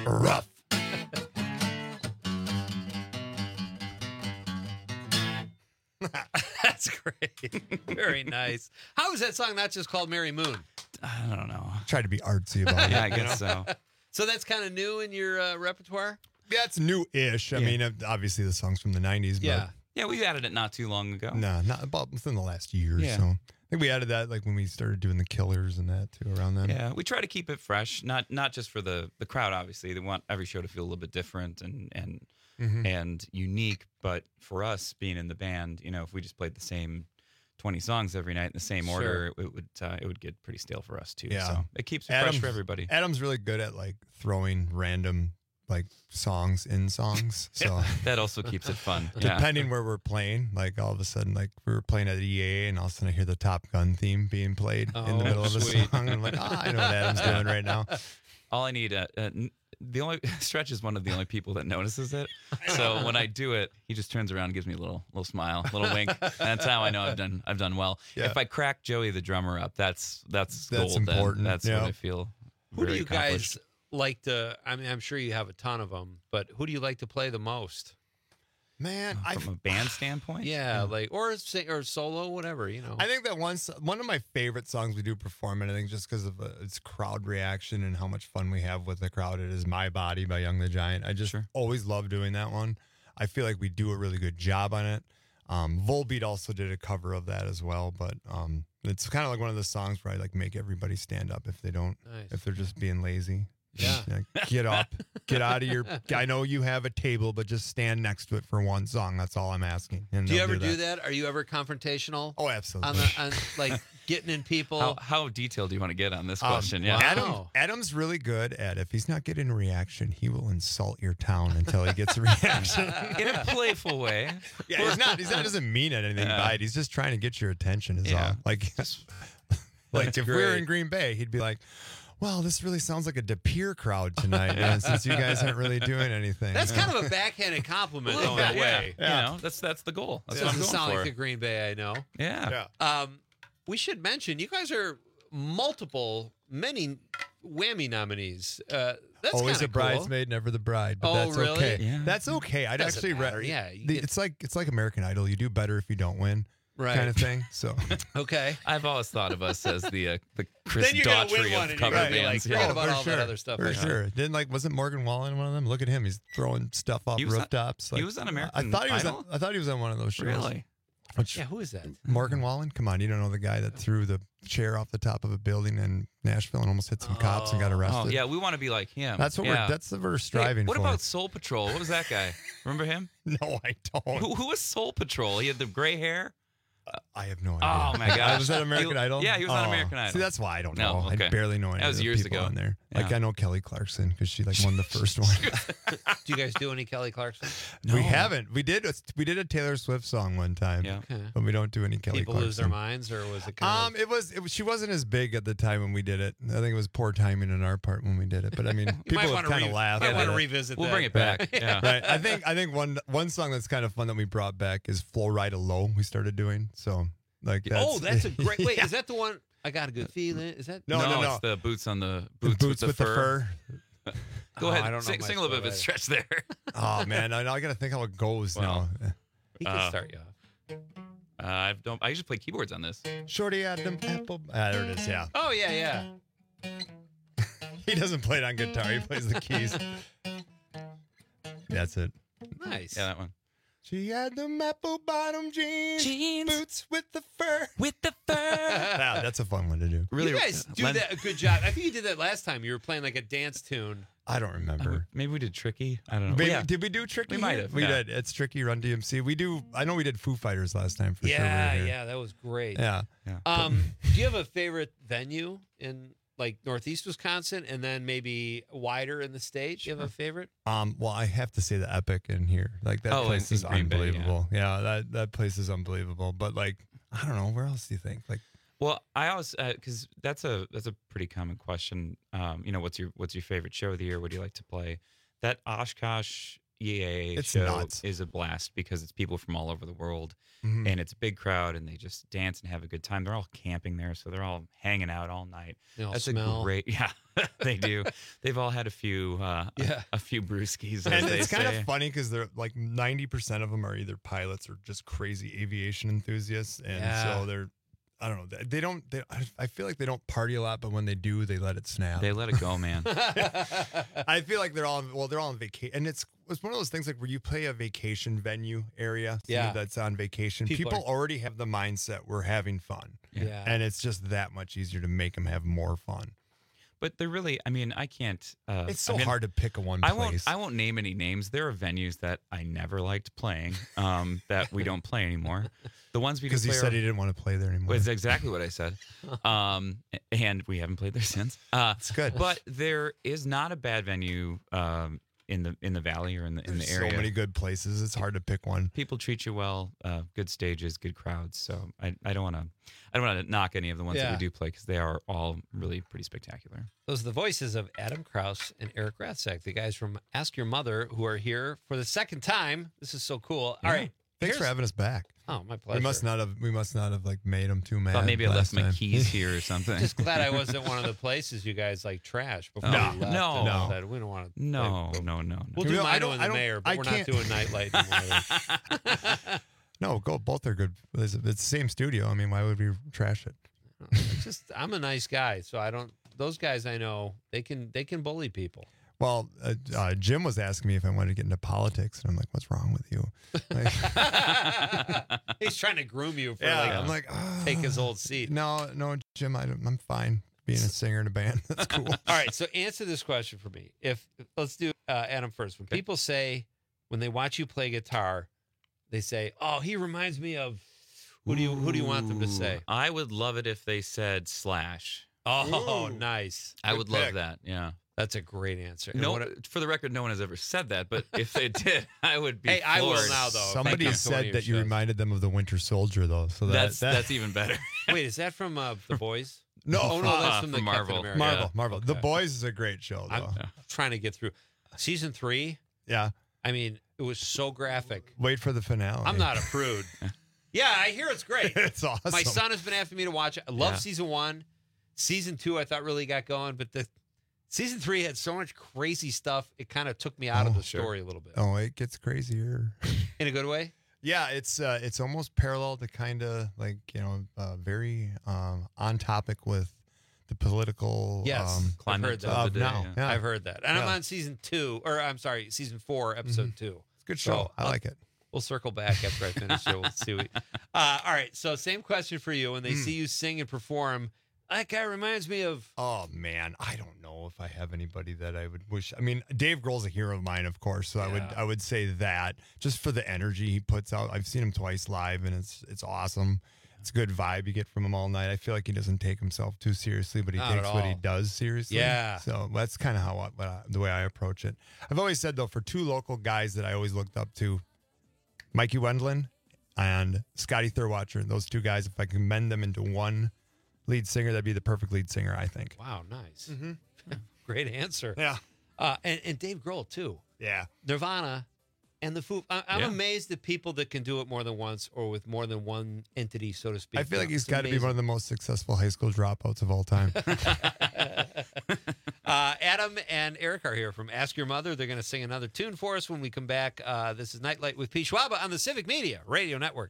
Rough. That's great. Very nice. How is that song not just called Mary Moon? I don't know. Tried to be artsy about it. Yeah, I guess so. So that's kind of new in your uh, repertoire? Yeah, it's new-ish. I Yeah. mean, uh, obviously the song's from the nineties, but Yeah. Yeah, we added it not too long ago. no, not about within the last year or Yeah. so. I think we added that like when we started doing the Killers and that too around then. Yeah, we try to keep it fresh, not not just for the the crowd. Obviously, they want every show to feel a little bit different and and Mhm. and unique. But for us, being in the band, you know, if we just played the same twenty songs every night in the same order, it would uh, it would get pretty stale for us too. Yeah. So it keeps it fresh for everybody. Adam's really good at like throwing random like songs in songs. So That also keeps it fun. Yeah. depending where we're playing, like all of a sudden, like we were playing at E A, and all of a sudden I hear the Top Gun theme being played in the Oh, middle of a sweet. song. And I'm like, ah, I know what Adam's doing right now. All I need, uh, uh, n- the only Stretch is one of the only people that notices it. So when I do it, he just turns around and gives me a little little smile, a little wink. That's how I know I've done I've done well. Yeah. If I crack Joey the drummer up, that's that's That's gold. then. important, That's yeah. what I feel. Who do very you accomplished. guys like to, I mean, I'm sure you have a ton of them, but who do you like to play the most? Man, I From a band standpoint? Yeah, like, or sing, or solo, whatever, you know. I think that one s- one of my favorite songs we do perform, and I think just because of uh, its crowd reaction and how much fun we have with the crowd, it is "My Body" by Young the Giant. I just always love doing that one. I feel like we do a really good job on it. Um, Volbeat also did a cover of that as well, but um, it's kind of like one of the songs where I like make everybody stand up if they don't, Nice. if they're just being lazy. Yeah. Like, get up, get out of your. I know you have a table, but just stand next to it for one song. That's all I'm asking. And Do you they'll ever do that? Are you ever confrontational? Oh, absolutely. On the, on, like getting in people. How, how detailed do you want to get on this Um, question? yeah. Adam, Wow. Adam's really good at if he's not getting a reaction, he will insult your town until he gets a reaction. In a playful way. Yeah, he's not. He's not. Doesn't mean anything Yeah. by it. He's just trying to get your attention. Is Yeah. all. Like, like That's if we were great. in Green Bay, he'd be like, "Well, this really sounds like a De Pere crowd tonight, man, since you guys aren't really doing anything." That's kind of a backhanded compliment, though, in a yeah. way. You know, that's that's the goal. That's what I'm Doesn't going sound for. like the Green Bay I know. yeah. Yeah. Um, we should mention you guys are multiple, many Whammy nominees. Uh, that's Always kinda a cool. bridesmaid, never the bride. But Oh, that's really? okay. Yeah. That's okay. I'd Doesn't actually re- matter. Yeah, you the- get- it's like it's like American Idol. You do better if you don't win, Right. kind of thing. So Okay. I've always thought of us as the uh, the Chris Then you're gonna win Daughtry one of and cover you're gonna be like, bands. forget yeah. about for all that sure. other stuff For right now. sure. Didn't like wasn't Morgan Wallen one of them? Look at him. He's throwing stuff off He was on- rooftops. he Like, was on I American thought he was. Idol? On, I thought he was on one of those shows. Really? Which, Yeah, who is that? Morgan Wallen? Come on, you don't know the guy that threw the chair off the top of a building in Nashville and almost hit some cops and got arrested. Oh yeah, we want to be like him. That's what yeah. we're. That's what we're Hey, striving what for. about Soul Patrol? What was that guy? Remember him? No, I don't. Who, who was Soul Patrol? He had the gray hair. I have no idea. Oh my gosh! Was that American He- Idol? Yeah, he was on Oh. American Idol. See, that's why I don't No, know. okay. I barely know any That was of the years people ago. on there. Like Yeah. I know Kelly Clarkson because she like won the first one. Do you guys do any Kelly Clarkson? We haven't. We did. A, we did a Taylor Swift song one time. Yeah. Okay. But we don't do any Kelly People Clarkson. lose their minds, or was it kind Um, it was, it was. She wasn't as big at the time when we did it. I think it was poor timing on our part when we did it. But I mean, people have wanna kind re- of laughed. might at wanna it. revisit We'll that. bring it back. Yeah. Right. I think. I think one one song that's kind of fun that we brought back is "Flow Rida Low." We started doing so. Like that's, oh, that's a great. Wait, yeah. is that the one? I got a good feeling. Is that? No, no, no. It's the boots on the The boots, boots with the fur. fur. Go Oh, ahead. I don't know sing, my sing a little bit of a stuff stretch there. Oh man, I, I got to think how it goes Well, now. He can Uh, start you off. Uh, I don't. I usually play keyboards on this. Shorty had them apple. Ah, there it is. Yeah. Oh yeah, yeah. He doesn't play it on guitar. He plays the keys. That's it. Nice. Yeah, that one. She had them apple bottom jeans, Jeans. boots with the fur. With the fur. Yeah, that's a fun one to do. Really, you guys do Len- that a good job. I think you did that last time. You were playing like a dance tune. I don't remember. Maybe we did Tricky. I don't know. Maybe, yeah. Did we do Tricky? We might here? have, We yeah. did. It's Tricky Run D M C. We do. I know we did Foo Fighters last time for sure. Yeah, we were here. yeah, that was great. Yeah. Yeah. Um, do you have a favorite venue in like Northeast Wisconsin, and then maybe wider in the state? Do you have a favorite? Um. Well, I have to say the Epic in here. Like that Oh, place in- is in Green Bay, yeah. unbelievable. yeah. That that place is unbelievable. But like, I don't know. Where else do you think? Like, Well, I always because that's a that's a pretty common question. Um, you know, what's your what's your favorite show of the year? What do you like to play? That Oshkosh E A It's show nuts. is a blast because it's people from all over the world, Mhm. and it's a big crowd, and they just dance and have a good time. They're all camping there, so they're all hanging out all night. They all That's smell. a great, yeah, They do. They've all had a few, uh, Yeah. a, a few brewskis. As And they it's kind say. of funny because they're like ninety percent of them are either pilots or just crazy aviation enthusiasts. And Yeah. so they're, I don't know, they- they don't, they, I- I feel like they don't party a lot, but when they do, they let it snap. They let it go, man. I feel like they're all, well, they're all on vacation. And it's, it's one of those things like where you play a vacation venue area Yeah. that's on vacation. People People, are- already have the mindset we're having fun. Yeah. And it's just that much easier to make them have more fun. But they're really, I mean, I can't. Uh, It's so I mean, hard to pick a one I place. won't. I won't name any names. There are venues that I never liked playing, um, that we don't play anymore. The ones we do Because he play said are- he didn't want to play there anymore. was exactly what I said. Um, and we haven't played there since. Uh, It's good. But there is not a bad venue um, in the in the valley or in the in There's the area. so many good places. It's hard to pick one. People treat you well. Uh, good stages, good crowds. So I, I don't want to I don't want to knock any of the ones that Yeah. we do play because they are all really pretty spectacular. Those are the voices of Adam Krause and Eric Rathsack, the guys from Ask Your Mother, who are here for the second time. This is so cool. Yeah. All right. Thanks for here's- having us back. Oh, my pleasure. We must not have. We must not have like made them too mad. Thought maybe I left last my time. keys here or something. Just glad I wasn't one of the places you guys like trash before No. we left. No. and No. said, we don't want to. No, no, no, no. We'll do No, I Mino don't- and I the don't- mayor, but I we're not can't- doing Nightlight anymore. No, go. Both are good. It's, it's the same studio. I mean, why would we trash it? It's just I'm a nice guy, so I don't. Those guys I know, they can they can bully people. Well, uh, uh, Jim was asking me if I wanted to get into politics, and I'm like, "What's wrong with you?" Like, He's trying to groom you for yeah, like, I'm like, oh. take his old seat. No, no, Jim, I don't, I'm fine being a singer in a band. That's cool. All right, so answer this question for me. If let's do uh, Adam first. When people say when they watch you play guitar, they say, "Oh, he reminds me of." Who do you Who do you want them to say? Ooh, I would love it if they said Slash. Oh, Ooh. nice. I Good would love pick. that. Yeah. That's a great answer. And No, what- for the record, no one has ever said that. But if they did, I would be. Hey, I will floored. now, though. if I Somebody come to one of said your that you shows. reminded them of the Winter Soldier, though. So that, That's that, that's even better. Wait, is that from uh, The Boys? no, Oh no, that's from the from Captain Marvel. America. Marvel, Yeah. Marvel. The Okay. Boys is a great show, though. I'm trying to get through season three. yeah, I mean, it was so graphic. wait for the finale. I'm not a prude. Yeah, I hear it's great. It's awesome. My son has been asking me to watch it. I love Yeah. season one. Season two, I thought really got going, but the season three had so much crazy stuff. It kind of took me out of Oh, the sure. story a little bit. Oh, it gets crazier. In a good way? Yeah, it's uh, it's almost parallel to kind of like you know uh, very um, on topic with the political Yes. um, I've Climate heard that. of of the day, now. yeah. Yeah. I've heard that. And I'm Yeah. on season two, or I'm sorry, season four, episode two. It's a good So, show. I I'll- like it. We'll circle back after I finish it. We'll see. What, uh, all right. So, same question for you. When they Mm. see you sing and perform, that guy reminds me of. Oh man, I don't know if I have anybody that I would wish. I mean, Dave Grohl's a hero of mine, of course. So I would Yeah. I would say that just for the energy he puts out. I've seen him twice live, and it's it's awesome. It's a good vibe you get from him all night. I feel like he doesn't take himself too seriously, but he Not at takes what he all. does seriously. Yeah. So that's kind of how I, what I, the way I approach it. I've always said though, for two local guys that I always looked up to, Mikey Wendland and Scotty Thurwatcher. Those two guys, if I can mend them into one lead singer, that'd be the perfect lead singer, I think. Wow, nice. Mm-hmm. Great answer. Yeah. Uh, and, and Dave Grohl, too. Yeah. Nirvana and the Foo. I, I'm Yeah. amazed at people that can do it more than once or with more than one entity, so to speak. I feel like he's It's got to be one amazing. of the most successful high school dropouts of all time. uh, Adam and Eric are here from Ask Your Mother. They're going to sing another tune for us when we come back. Uh, this is Nightlight with Pete Schwaba on the Civic Media Radio Network.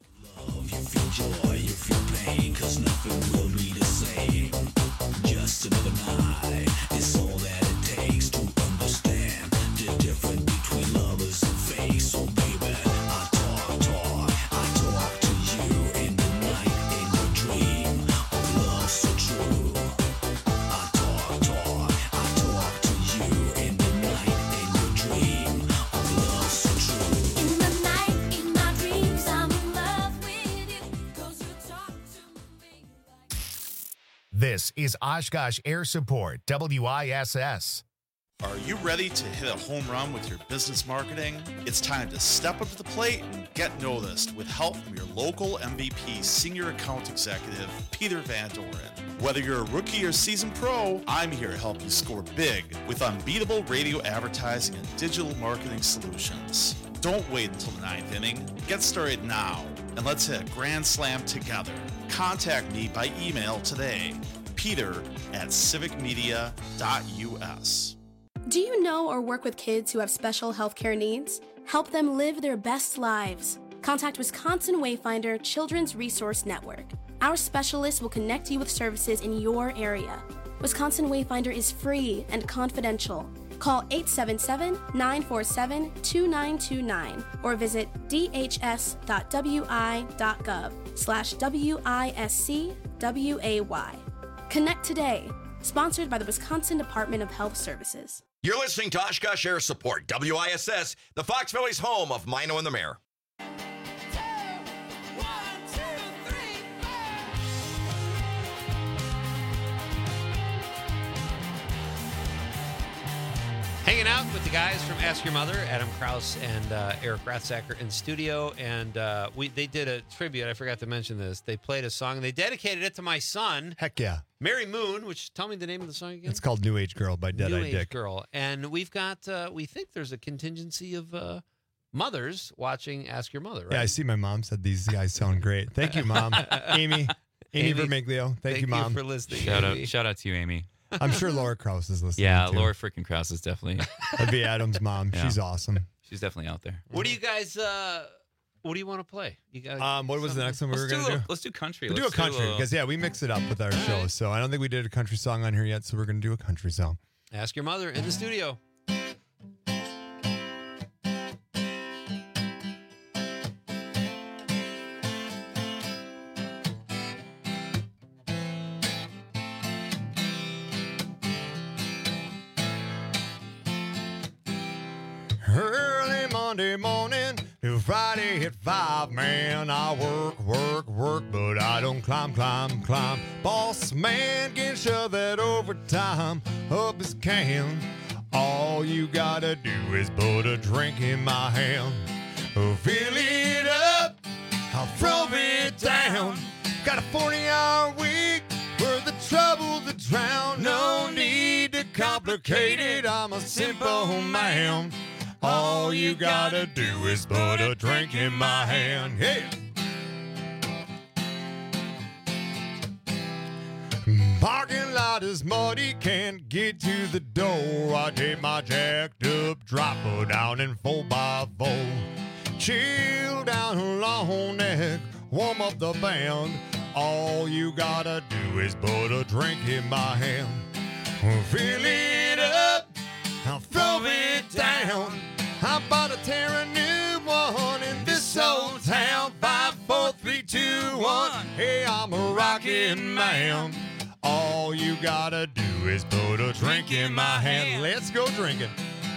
Just another night is all that it takes to understand the difference between lovers and fake. So baby, I talk, talk, I talk to you in the night, in your dream of love so true. I talk, talk, I talk to you in the night, in your dream of love so true. In the night, in my dreams, I'm in love with you, 'cause you talk to me like. This is Oshkosh Air Support, W I S S. Are you ready to hit a home run with your business marketing? It's time to step up to the plate and get noticed with help from your local M V P Senior Account Executive, Peter Van Doren. Whether you're a rookie or seasoned pro, I'm here to help you score big with unbeatable radio advertising and digital marketing solutions. Don't wait until the ninth inning. Get started now, and let's hit a grand slam together. Contact me by email today, Peter at civic media dot U S. Do you know or work with kids who have special healthcare needs? Help them live their best lives. Contact Wisconsin Wayfinder Children's Resource Network. Our specialists will connect you with services in your area. Wisconsin Wayfinder is free and confidential. Call eight seven seven, nine four seven, two nine two nine or visit d h s dot w i dot gov slash W I S C W A Y. Connect today. Sponsored by the Wisconsin Department of Health Services. You're listening to Oshkosh Air Support, W I S S, the Fox Valley's home of Mino and the Mayor. Hanging out with the guys from Ask Your Mother, Adam Krause and uh, Eric Ratzacker in studio, and uh, we they did a tribute. I forgot to mention this. They played a song, and they dedicated it to my son. Heck yeah. Mary Moon, which, tell me the name of the song again. It's called New Age Girl by Dead New Eye Age Dick. Girl. And we've got, uh, we think there's a contingency of uh, mothers watching Ask Your Mother, right? Yeah, I see my mom said these guys sound great. Thank you, Mom. Amy. Amy, Amy, Vermiglio. Thank, thank you, Mom. you for listening. Shout Amy. out, shout out to you, Amy. I'm sure Laura Krause is listening. Yeah, too. Laura freaking Krause is definitely. That'd be Adam's mom. Yeah. She's awesome. She's definitely out there. What do you guys, uh, what do you want to play? You got Um, what was the next one we were Let's going to do do? a- let's do country. We'll do a Let's do a country little- because, yeah, we mix it up with our show. So I don't think we did a country song on here yet, so we're going to do a country song. Ask Your Mother in the studio. Early Monday morning to Friday at five, man, I work, work, work, but I don't climb, climb, climb. Boss man can shove that overtime up his can. All you gotta do is put a drink in my hand. Fill it up, I'll throw it down. Got a forty-hour week worth of trouble to drown. No need to complicate it, I'm a simple man. All you gotta do is put a drink in my hand. Hey! Parking lot is muddy, can't get to the door. I take my jacked up dropper down in four by four. Chill down a long neck, warm up the band. All you gotta do is put a drink in my hand. Fill it up, I'll throw it down. I bought a Terra new one in this old town. Five, four, three, two, one. Hey, I'm a rockin' man. All you gotta do is put a drink in my hand. Let's go drinking.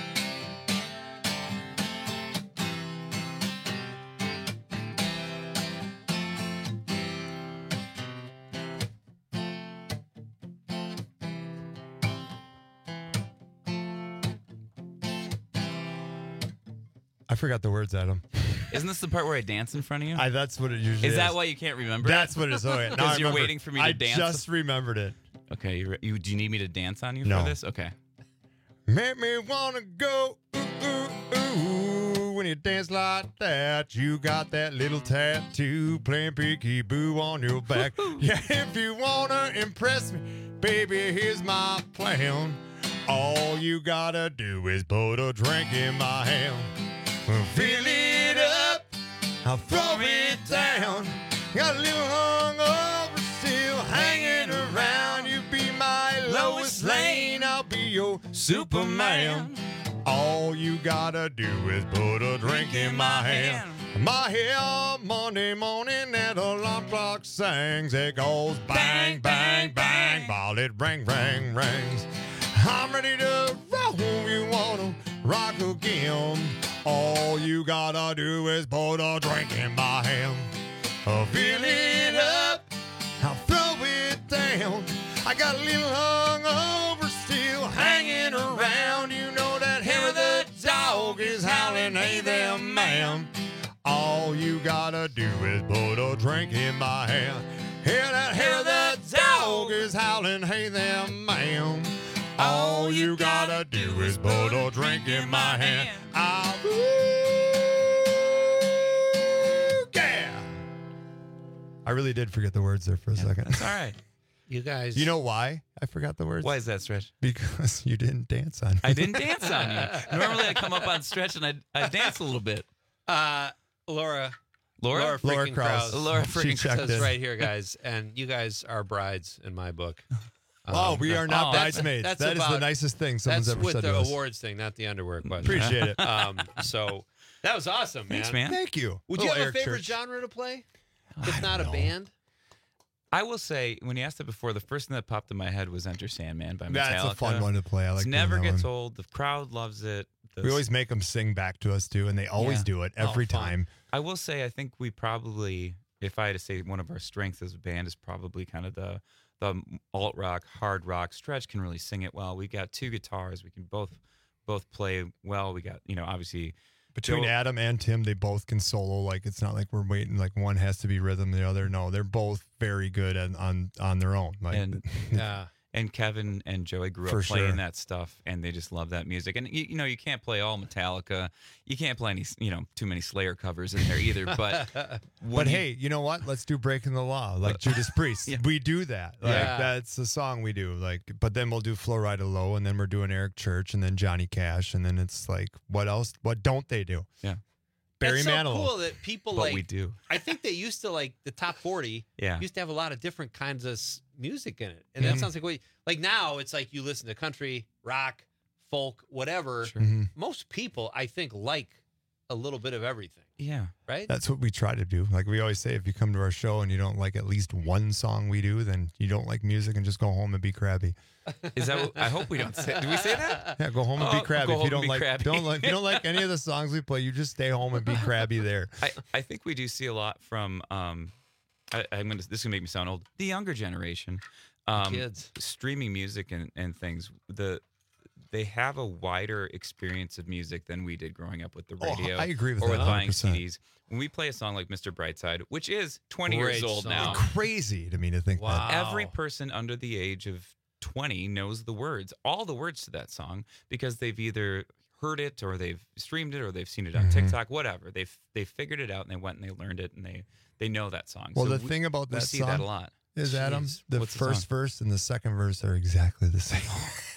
I forgot the words, Adam. Isn't this the part where I dance in front of you? I, that's what it usually is. Is that why you can't remember? That's it? what it is. Okay, now I Because you're remember. waiting for me to I dance. just remembered it. Okay, you, re- you do you need me to dance on you No. for this? Okay. Make me wanna go ooh, ooh, ooh. When you dance like that, you got that little tattoo playing peekaboo on your back. Yeah, if you wanna impress me, baby, here's my plan. All you gotta do is put a drink in my hand. Fill it up, I'll throw it down. Got a little hungover still hanging around. You be my Lois Lane, I'll be your Superman. All you gotta do is put a drink in my hand. My hair Monday morning at the alarm clock sings. It goes bang, bang, bang, while it ring, ring, rings. I'm ready to roll. You wanna rock again? All you gotta do is put a drink in my hand. I'll fill it up, I'll throw it down. I got a little hungover still hanging around. You know that hair of the dog is howling, hey there, ma'am. All you gotta do is put a drink in my hand. Hear that hair of the dog is howling, hey there, ma'am. All you gotta do is put a drink in my hand. I'll, ooh, yeah. I really did forget the words there for a second. That's all right. You guys. You know why I forgot the words? Why is that, Stretch? Because you didn't dance on me. I didn't dance on you. Normally I come up on Stretch and I I dance a little bit. Uh, Laura. Laura? Laura Laura freaking Krause. Krause. Laura She freaking checked says in. right here, guys, and you guys are brides in my book. Oh, Um, we are not Oh, that's- bridesmaids. that's That is the about- nicest thing someone's That's ever with said the to us. awards thing, not the underwear question. Appreciate it. Um, so that was awesome, man. Thanks, man. Thank you. Would you Little have a Eric favorite Church. genre to play? If not a band? I will say, when you asked it before, the first thing that popped in my head was Enter Sandman by Metallica. That's a fun one to play. I like It doing never that gets one. old. The crowd loves it. The We always make them sing back to us too, and they always Yeah. do it every fun. time. I will say, I think we probably, if I had to say one of our strengths as a band, is probably kind of the the alt rock, hard rock. Stretch can really sing it well. We got two guitars. We can both both play well. We got, you know, obviously Between Joe- Adam and Tim, they both can solo. Like it's not like we're waiting. Like one has to be rhythm, the other no. They're both very good on on, on their own. Like, and Yeah. and Kevin and Joey grew For up playing sure. that stuff, and they just love that music. And you, you know, you can't play all Metallica. You can't play any, you know, too many Slayer covers in there either. But when but you- hey, you know what? Let's do Breaking the Law, like Judas Priest. Yeah. We do that. Like Yeah. that's the song we do. Like, but then we'll do Flow Rida Low, and then we're doing Eric Church, and then Johnny Cash, and then it's like, what else? What don't they do? Yeah. Barry It's so Manilow. cool that people But like. we do. I think they used to like the top forty. Yeah. Used to have a lot of different kinds of s- music in it, and that Mhm. sounds like what. Like now, it's like you listen to country, rock, folk, whatever. Mhm. Most people, I think, like a little bit of everything, Yeah. right? That's what we try to do. Like we always say, if you come to our show and you don't like at least one song we do, then you don't like music and just go home and be crabby. Is that? What, I hope we don't say. Do we say that? Yeah, go home and Oh, be crabby. go If home you and don't be like, crabby. don't like, if you don't like any of the songs we play, you just stay home and be crabby there. I, I think we do see a lot from. Um, I, I'm gonna. This is gonna make me sound old. The younger generation, um, Kids. streaming music and, and things. The they have a wider experience of music than we did growing up with the Oh, radio. I agree with or that with buying one hundred percent. C Ds. When we play a song like Mister Brightside, which is twenty Great years old song. now, Crazy to me to think Wow. that. every person under the age of twenty knows the words, all the words to that song, because they've either heard it or they've streamed it or they've seen it on Mhm. TikTok, whatever. They've they figured it out and they went and they learned it and they they know that song. Well, So the we- thing about we that see song that a lot. is, Adam, Jeez. the What's the first song? verse and the second verse are exactly the same.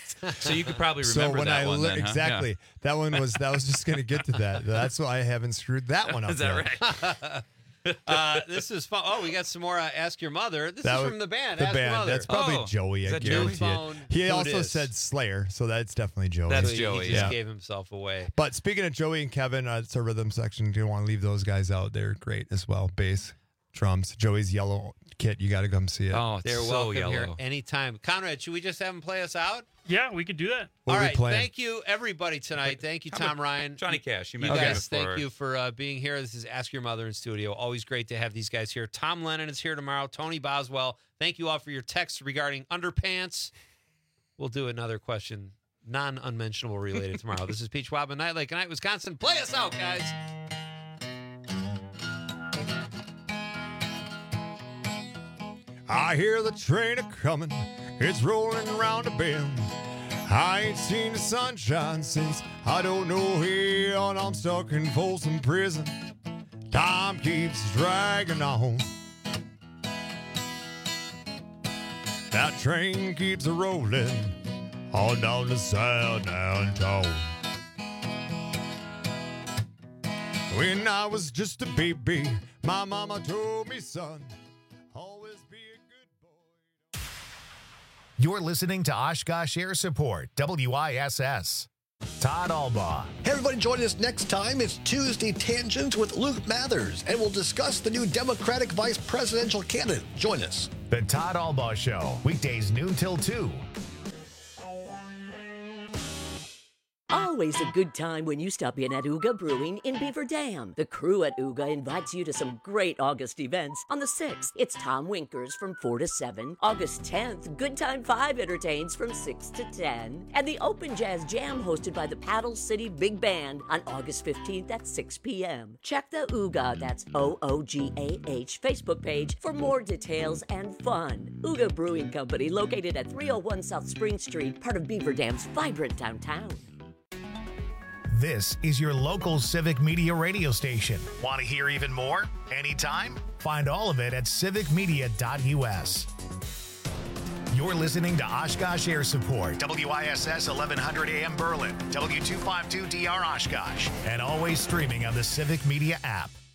So you could probably So remember when that I one li- then, huh? exactly Yeah. that one was that was just gonna get to that. That's why I haven't screwed that one up. Is that yet. right? uh, this is fun. Oh, we got some more. Uh, Ask Your Mother. This That is was- from the band. The Ask Your band. Mother. That's probably Oh, Joey. is I that Joey? guarantee it. Phone, He who it also is. said Slayer, so that's definitely Joey. That's So he- Joey, He just yeah. gave himself away. But speaking of Joey and Kevin, uh, it's a rhythm section. You don't want to leave those guys out. They're great as well. Bass, drums. Joey's yellow kit. You got to come see it. Oh, it's They're so welcome yellow. here anytime. Conrad, should we just have him play us out? Yeah, we could do that. What All are we right. playing? Thank you, everybody, tonight. Thank you, How about Tom Ryan. Johnny Cash. You You mentioned guys, it before. thank you for uh, being here. This is Ask Your Mother in studio. Always great to have these guys here. Tom Lennon is here tomorrow. Tony Boswell. Thank you all for your texts regarding underpants. We'll do another question, non-unmentionable related tomorrow. This is Peach Wabba Night Lake Night, Wisconsin. Play us out, guys. I hear the train a coming, it's rolling around a bend. I ain't seen the sunshine since I don't know hell. I'm stuck in Folsom Prison. Time keeps dragging on. That train keeps a rolling on down to Sandown town. When I was just a baby, my mama told me, son, always be a good boy. You're listening to Oshkosh Air Support, W I S S. Todd Albaugh. Hey, everybody, join us next time. It's Tuesday Tangents with Luke Mathers, and we'll discuss the new Democratic vice presidential candidate. Join us. The Todd Albaugh Show, weekdays noon till two. Always a good time when you stop in at Uga Brewing in Beaver Dam. The crew at Uga invites you to some great August events. On the sixth, it's Tom Winkers from four to seven. August tenth, Good Time five entertains from six to ten. And the Open Jazz Jam hosted by the Paddle City Big Band on August fifteenth at six p.m. Check the Uga, that's O O G A H, Facebook page for more details and fun. Uga Brewing Company, located at three oh one South Spring Street, part of Beaver Dam's vibrant downtown. This is your local civic media radio station. Want to hear even more? Anytime? Find all of it at civic media dot U S. You're listening to Oshkosh Air Support, W I S S eleven hundred A M Berlin, W two fifty-two D R Oshkosh, and always streaming on the Civic Media app.